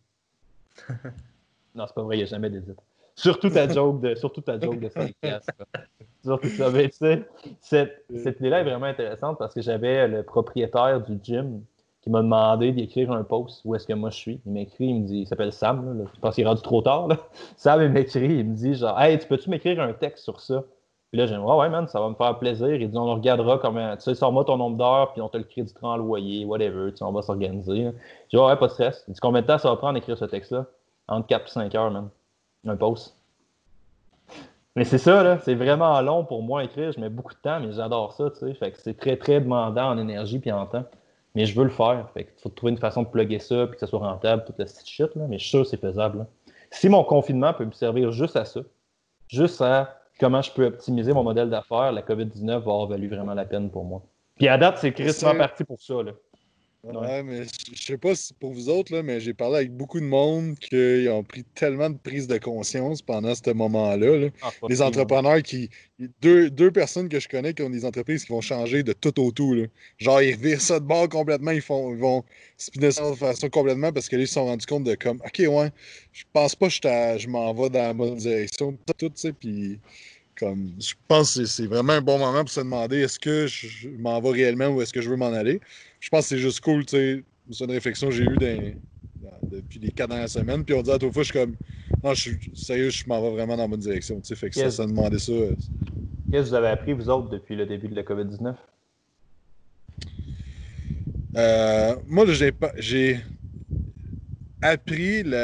Non, c'est pas vrai, il n'y a jamais d'édits. Surtout ta joke de 5 piastres. Surtout ça. Mais tu sais, cette idée-là est vraiment intéressante parce que j'avais le propriétaire du gym qui m'a demandé d'écrire un post où est-ce que moi je suis. Il m'écrit, il me dit, il s'appelle Sam, là, je pense qu'il est rendu trop tard. Là. Sam, il m'écrit, il me dit genre, hey, tu peux-tu m'écrire un texte sur ça? Puis là, j'ai dit, ouais, man, ça va me faire plaisir. Il dit, on regardera comment, tu sais, sors-moi ton nombre d'heures, puis on te le créditera en loyer, whatever, tu sais, on va s'organiser. J'ai dit, ouais, pas de stress. Il dit, combien de temps ça va prendre d'écrire ce texte-là? Entre 4 et 5 heures, man. Un post. Mais c'est ça, là, c'est vraiment long pour moi à écrire. Je mets beaucoup de temps, mais j'adore ça, tu sais. Fait que c'est très, très demandant en énergie puis en temps. Mais je veux le faire. Fait qu'il faut trouver une façon de plugger ça puis que ça soit rentable, toute la petite shit, là. Mais je suis sûr que c'est faisable, là. Si mon confinement peut me servir juste à ça, juste à comment je peux optimiser mon modèle d'affaires, la COVID-19 va avoir valu vraiment la peine pour moi. Puis à date, c'est crissement parti pour ça, là. Ouais.
Ouais, mais je sais pas si pour vous autres, là, mais j'ai parlé avec beaucoup de monde qui ont pris tellement de prise de conscience pendant ce moment-là. Là.
Ah,
Des
fuck you, man.
entrepreneurs deux personnes que je connais qui ont des entreprises qui vont changer de tout au tout. Là. Genre, ils revirent ça de bord complètement, ils vont spinner ça de façon complètement parce que là, ils se sont rendus compte de comme, OK, ouais, je pense pas que je m'en vais dans la bonne direction, tout, tu sais, puis comme, je pense que c'est vraiment un bon moment pour se demander est-ce que je m'en vais réellement ou est-ce que je veux m'en aller. Je pense que c'est juste cool, tu sais. C'est une réflexion que j'ai eue depuis les 4 dernières semaines. Puis on dit à toute fois, je suis comme, non, je suis sérieux, je m'en vais vraiment dans la bonne direction. Tu sais, fait que ça se demandait ça.
Qu'est-ce que vous avez appris, vous autres, depuis le début de la COVID-19?
Moi, j'ai appris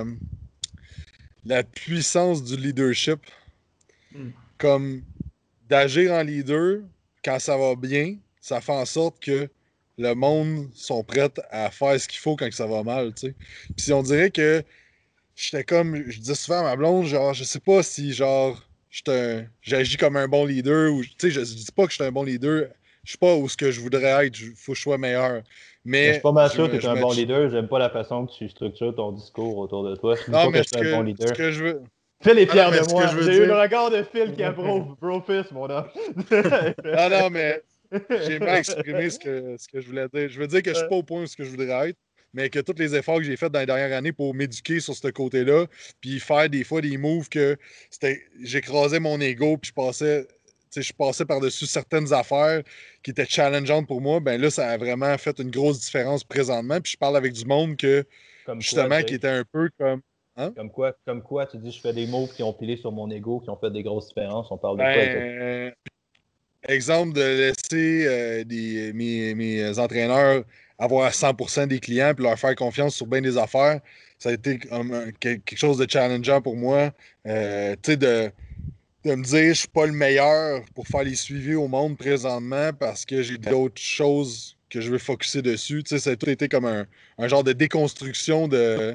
la puissance du leadership, comme d'agir en leader quand ça va bien, ça fait en sorte que le monde sont prêts à faire ce qu'il faut quand ça va mal, tu sais. Puis on dirait que j'étais comme, je dis souvent à ma blonde, genre, je sais pas si, genre, j'agis comme un bon leader ou, tu sais, je dis pas que je suis un bon leader, je suis pas où ce que je voudrais être, faut que je sois meilleur.
Mais je suis
Mais
pas mal sûr que tu es un bon leader. J'aime pas la façon que tu structures ton discours autour de toi. Je dis
non,
pas que
mais
je suis un bon leader.
ce que je veux.
Phil est
Ah non,
fier
mais
de
ce que
moi.
je veux
J'ai eu le
dire.
regard de Phil qui approuve. Brofist, mon homme.
Non, non, mais j'ai mal exprimé ce que je voulais dire. Je veux dire que je suis pas au point où ce que je voudrais être, mais que tous les efforts que j'ai faits dans les dernières années pour m'éduquer sur ce côté-là, puis faire des fois des moves que j'écrasais mon ego, puis je passais par-dessus certaines affaires qui étaient challengeantes pour moi, ben là, ça a vraiment fait une grosse différence présentement. Puis je parle avec du monde que,
Comme quoi,
justement, qui
Jake?
était un peu comme. Hein?
Comme quoi, tu dis je fais des moves qui ont pilé sur mon ego, qui ont fait des grosses différences. On parle de quoi exactement?
Exemple de laisser mes entraîneurs avoir 100% des clients puis leur faire confiance sur bien des affaires, ça a été comme quelque chose de challengeant pour moi. Tu sais, de me dire je suis pas le meilleur pour faire les suivis au monde présentement parce que j'ai d'autres choses que je veux focusser dessus. Tu sais, ça a tout été comme un genre de déconstruction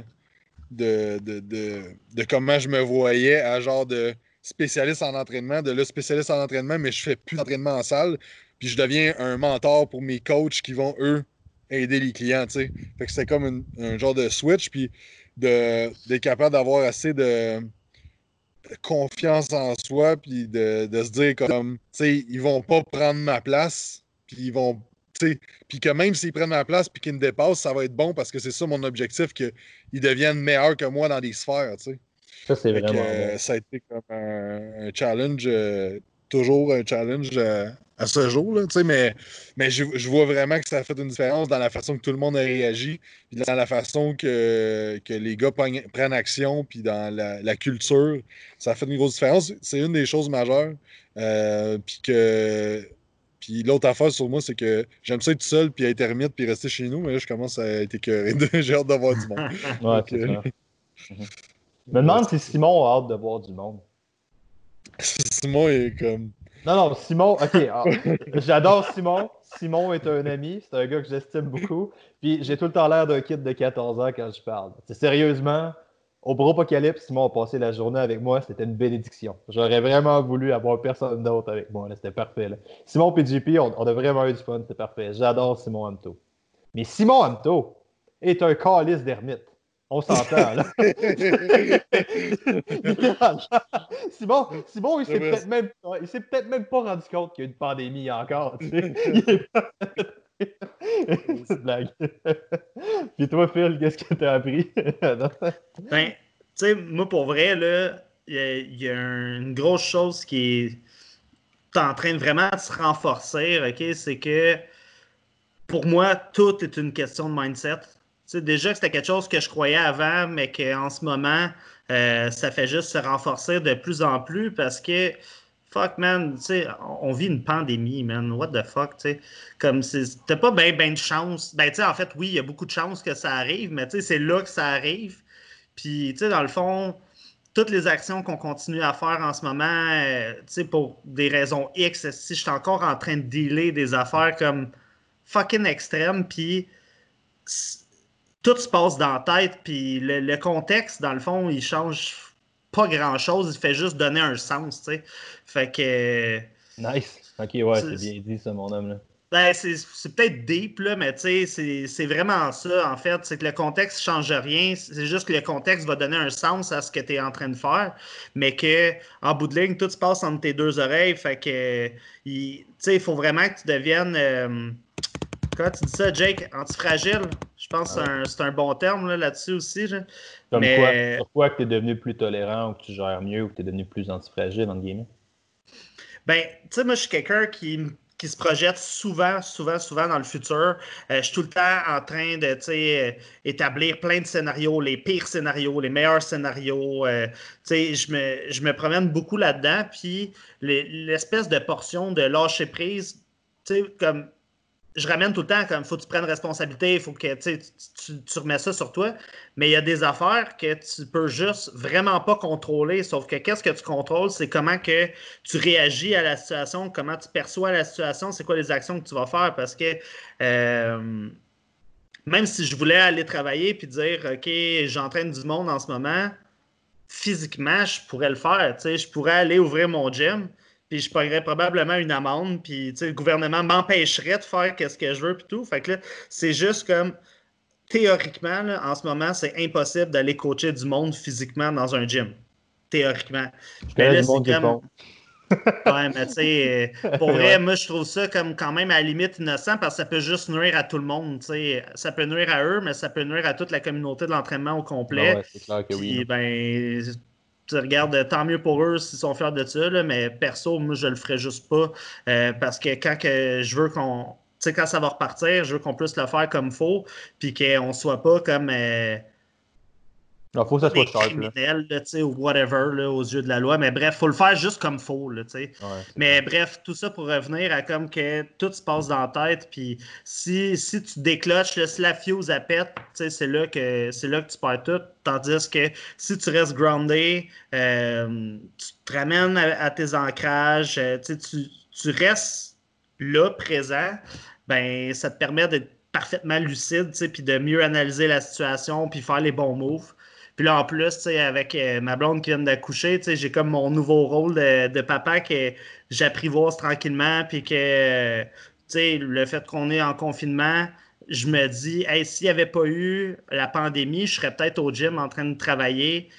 de comment je me voyais à genre de spécialiste en entraînement, de là, spécialiste en entraînement, mais je fais plus d'entraînement en salle. Puis je deviens un mentor pour mes coachs qui vont, eux, aider les clients, tu sais. Fait que c'était comme un genre de switch, puis d'être capable d'avoir assez de confiance en soi, puis de se dire comme, tu sais, ils vont pas prendre ma place, puis ils vont, tu sais, puis que même s'ils prennent ma place, puis qu'ils me dépassent, ça va être bon parce que c'est ça mon objectif, qu'ils deviennent meilleurs que moi dans des sphères, tu sais.
Ça, c'est
Fait que
vraiment bon.
ça a été comme un challenge, toujours un challenge à ce jour, là, tu sais, mais je vois vraiment que ça a fait une différence dans la façon que tout le monde a réagi, puis dans la façon que les gars prennent action, puis dans la culture. Ça a fait une grosse différence. C'est une des choses majeures. Puis l'autre affaire sur moi, c'est que j'aime ça être tout seul, puis être ermite, puis rester chez nous, mais là, je commence à être écœuré. J'ai hâte d'avoir du monde.
Ouais, c'est ça. Je me demande si Simon a hâte de voir du monde.
Simon est comme.
Non, Simon, ok. J'adore Simon. Simon est un ami. C'est un gars que j'estime beaucoup. Puis j'ai tout le temps l'air d'un kid de 14 ans quand je parle. Sérieusement, au Bropocalypse, Simon a passé la journée avec moi. C'était une bénédiction. J'aurais vraiment voulu avoir personne d'autre avec moi. C'était parfait. Là. Simon et JP, on a vraiment eu du fun. C'était parfait. J'adore Simon Hamto. Mais Simon Hamto est un calice d'ermite. On s'entend, là. Simon, il s'est peut-être même pas rendu compte qu'il y a une pandémie encore. Tu sais. C'est une blague. Puis toi, Phil, qu'est-ce que t'as appris?
Ben, tu sais, moi, pour vrai, là, il y a une grosse chose qui est en train de vraiment se renforcer, OK? C'est que, pour moi, tout est une question de mindset. Tu sais, déjà que c'était quelque chose que je croyais avant, mais qu'en ce moment, ça fait juste se renforcer de plus en plus parce que, fuck, man, tu sais, on vit une pandémie, man. What the fuck, tu sais. Comme, t'as pas ben de chance. Ben, tu sais, en fait, oui, il y a beaucoup de chances que ça arrive, mais tu sais, c'est là que ça arrive. Puis, tu sais, dans le fond, toutes les actions qu'on continue à faire en ce moment, tu sais, pour des raisons X, si je suis encore en train de dealer des affaires comme fucking extrêmes, puis tout se passe dans la tête, puis le contexte, dans le fond, il change pas grand-chose, il fait juste donner un sens, tu sais. Fait que...
Nice. Ok, ouais, c'est bien dit, ça, mon homme, là.
Ben, c'est peut-être deep, là, mais tu sais, c'est vraiment ça, en fait. C'est que le contexte ne change rien. C'est juste que le contexte va donner un sens à ce que tu es en train de faire, mais qu'en bout de ligne, tout se passe entre tes deux oreilles. Fait que, tu sais, il faut vraiment que tu deviennes, comment tu dis ça, Jake, antifragile. Je pense que c'est un bon terme là-dessus aussi. Là.
Comme quoi? Sur quoi que tu es devenu plus tolérant ou que tu gères mieux ou que tu es devenu plus antifragile, entre guillemets?
Ben, tu sais, moi, je suis quelqu'un qui se projette souvent dans le futur. Je suis tout le temps en train de, tu sais, établir plein de scénarios, les pires scénarios, les meilleurs scénarios. Tu sais, je me promène beaucoup là-dedans. Puis l'espèce de portion de lâcher prise, tu sais, comme je ramène tout le temps comme il faut que tu prennes responsabilité, il faut que tu remets ça sur toi. Mais il y a des affaires que tu peux juste vraiment pas contrôler. Sauf que qu'est-ce que tu contrôles, c'est comment que tu réagis à la situation, comment tu perçois la situation, c'est quoi les actions que tu vas faire. Parce que même si je voulais aller travailler puis dire OK, j'entraîne du monde en ce moment, physiquement, je pourrais le faire. Je pourrais aller ouvrir mon gym, puis je paierais probablement une amende, puis le gouvernement m'empêcherait de faire ce que je veux, puis tout. Fait que là, c'est juste comme, théoriquement, là, en ce moment, c'est impossible d'aller coacher du monde physiquement dans un gym. Théoriquement.
Je
Mais
connais
là,
du monde
c'est
qui le
comme...
font.
Ouais, mais tu sais, pour vrai,
Ouais.
moi, je trouve ça comme quand même à la limite innocent parce que ça peut juste nuire à tout le monde. T'sais. Ça peut nuire à eux, mais ça peut nuire à toute la communauté de l'entraînement au
Non,
complet.
ouais, c'est clair que oui.
Puis,
Là.
ben, tu regardes, tant mieux pour eux s'ils sont fiers de ça, là, mais perso, moi, je le ferais juste pas parce que quand que je veux qu'on. Tu sais, quand ça va repartir, je veux qu'on puisse le faire comme il faut, puis qu'on soit pas comme.
Il faut que ça
Pas
soit
des
sharp. Là.
criminels, là, ou whatever, là, aux yeux de la loi. Mais bref, il faut le faire juste comme il faut. Là,
Ouais, c'est
mais
clair.
bref, tout ça pour revenir à comme que tout se passe dans la tête. Puis si tu décloches, là, si la fuse à pète, c'est là que tu perds tout. Tandis que si tu restes groundé, tu te ramènes à tes ancrages, tu restes là, présent, ben ça te permet d'être parfaitement lucide, puis de mieux analyser la situation, puis faire les bons moves. Puis là, en plus, avec ma blonde qui vient d'accoucher, j'ai comme mon nouveau rôle de papa que j'apprivoise tranquillement. Puis que, le fait qu'on est en confinement, je me dis, hey, s'il n'y avait pas eu la pandémie, je serais peut-être au gym en train de travailler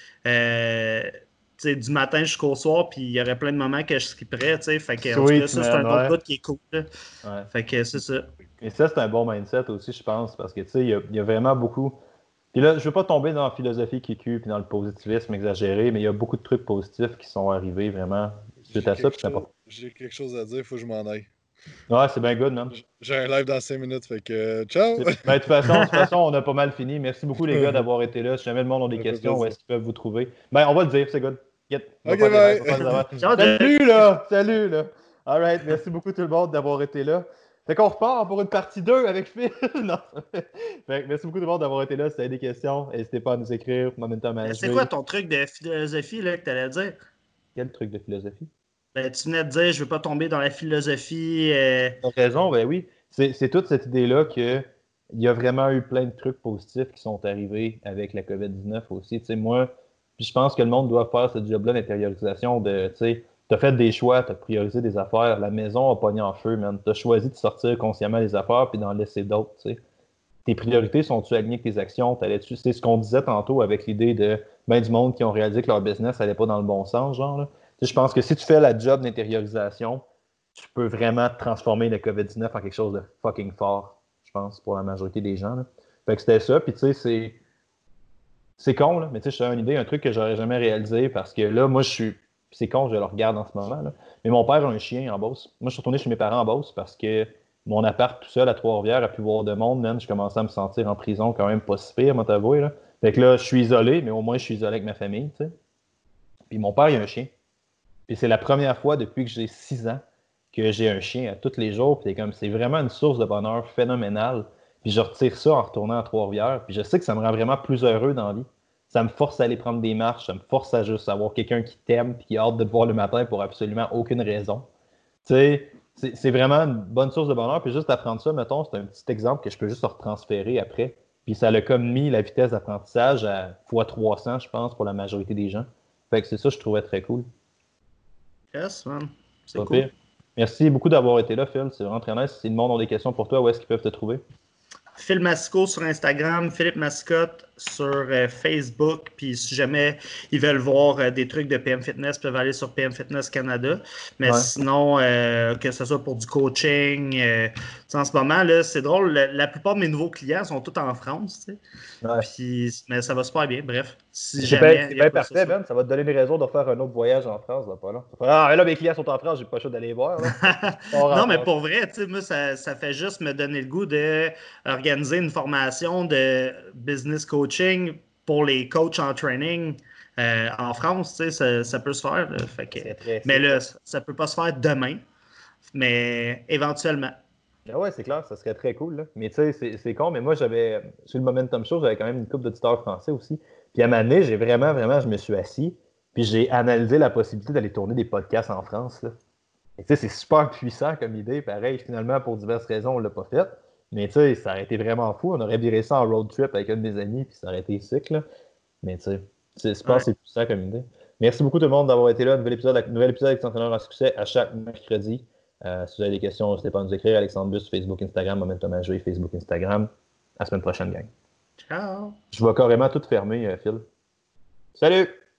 du matin jusqu'au soir. Puis il y aurait plein de moments que je skipperais. Fait que, en tout cas,
Sweet,
ça, c'est un
man,
autre
ouais.
bout qui est cool. Là.
Ouais.
Fait que c'est ça.
Et ça, c'est un bon mindset aussi, je pense, parce que, tu sais, il y a vraiment beaucoup. Puis là, je veux pas tomber dans la philosophie QQ puis dans le positivisme exagéré, mais il y a beaucoup de trucs positifs qui sont arrivés vraiment suite à ça, puis c'est important.
J'ai quelque chose à dire, il faut que je m'en aille.
Ouais, c'est bien good, man.
J'ai un live dans 5 minutes, fait que ciao!
Ben, de toute façon, on a pas mal fini. Merci beaucoup, les gars, d'avoir été là. Si jamais le monde a des
Ça fait
questions, où
plaisir.
est-ce qu'ils peuvent vous trouver? Ben, on va le dire, c'est good. Get. On va
Ok,
faire des lives, on va faire des
bye!
affaires.
Ciao, Jack!
Salut, là! Salut, là! All right, merci beaucoup tout le monde d'avoir été là. Fait qu'on repart pour une partie 2 avec Phil. Non. Fait que merci beaucoup tout le monde d'avoir été là. Si vous avez des questions, n'hésitez pas à nous écrire. Momentum
C'est quoi
Management.
ton truc de philosophie là, que tu allais dire?
Quel truc de philosophie?
Ben, tu venais de dire, je veux pas tomber dans la philosophie.
T'as raison, ben oui. C'est toute cette idée-là qu'il y a vraiment eu plein de trucs positifs qui sont arrivés avec la COVID-19 aussi. Tu sais, moi, puis je pense que le monde doit faire ce job-là d'intériorisation de, tu sais, t'as fait des choix, t'as priorisé des affaires, la maison a pogné en feu, man. T'as choisi de sortir consciemment les affaires puis d'en laisser d'autres, tu sais. Tes priorités sont-tu alignées avec tes actions? C'est ce qu'on disait tantôt avec l'idée de ben du monde qui ont réalisé que leur business n'allait pas dans le bon sens, genre. Là. Tu sais, je pense que si tu fais la job d'intériorisation, tu peux vraiment transformer le COVID-19 en quelque chose de fucking fort, je pense, pour la majorité des gens. Là. Fait que c'était ça, puis tu sais, c'est con, là, mais tu sais, je te donne une idée, un truc que j'aurais jamais réalisé parce que là, moi, je suis. C'est con, je le regarde en ce moment, là. Mais mon père a un chien en Beauce. Moi, je suis retourné chez mes parents en Beauce parce que mon appart tout seul à Trois-Rivières a pu voir de monde, man. Je commençais à me sentir en prison quand même pas si pire, moi t'avouer, là. Fait que là, je suis isolé, mais au moins, je suis isolé avec ma famille, tu sais. Puis mon père, il a un chien. Puis c'est la première fois depuis que j'ai 6 ans que j'ai un chien à tous les jours. Puis c'est vraiment une source de bonheur phénoménale. Puis je retire ça en retournant à Trois-Rivières. Puis je sais que ça me rend vraiment plus heureux dans la vie. Ça me force à aller prendre des marches. Ça me force à juste avoir quelqu'un qui t'aime puis qui a hâte de te voir le matin pour absolument aucune raison. Tu sais, c'est vraiment une bonne source de bonheur. Puis juste apprendre ça, mettons, c'est un petit exemple que je peux juste retransférer après. Puis ça a comme mis la vitesse d'apprentissage à x300, je pense, pour la majorité des gens. Fait que c'est ça, je trouvais très cool.
Yes, man. C'est
Pas
cool.
pire. Merci beaucoup d'avoir été là, Phil. C'est vraiment très nice. Si le monde a des questions pour toi, où est-ce qu'ils peuvent te trouver?
Phil Massico sur Instagram, Philippe Mascotte sur Facebook. Puis si jamais ils veulent voir des trucs de PM Fitness, ils peuvent aller sur PM Fitness Canada. Mais sinon, que ce soit pour du coaching, en ce moment, là, c'est drôle, la plupart de mes nouveaux clients sont tous en France. Puis, mais ça va super bien. Bref, si jamais.
C'est bien parfait, Ben. Ça va te donner des raisons de faire un autre voyage en France. Là, pas long. Ah, là, mes clients sont en France, j'ai pas le choix d'aller les voir.
Non, mais pour vrai, moi, ça fait juste me donner le goût d'organiser une formation de business coaching pour les coachs en training en France. Ça peut se faire. Là, mais là, ça peut pas se faire demain, mais éventuellement.
Ah ouais, c'est clair, ça serait très cool. Là. Mais tu sais, c'est con, mais moi, sur le Momentum Show, j'avais quand même une couple d'auditeurs français aussi. Puis à un moment donné, je me suis assis, puis j'ai analysé la possibilité d'aller tourner des podcasts en France. Là. Et tu sais, c'est super puissant comme idée. Pareil, finalement, pour diverses raisons, on l'a pas fait. Mais tu sais, ça aurait été vraiment fou. On aurait viré ça en road trip avec un de mes amis, puis ça aurait été sick. Là. Mais tu sais, je pense que c'est puissant comme idée. Merci beaucoup tout le monde d'avoir été là. Nouvel épisode avec Entraîneur en succès à chaque mercredi. Si vous avez des questions, n'hésitez pas à nous écrire. Alexandre Bus, Facebook, Instagram, Momentum AG, Facebook, Instagram. À la semaine prochaine, gang.
Ciao!
Je vais carrément tout fermer, Phil. Salut!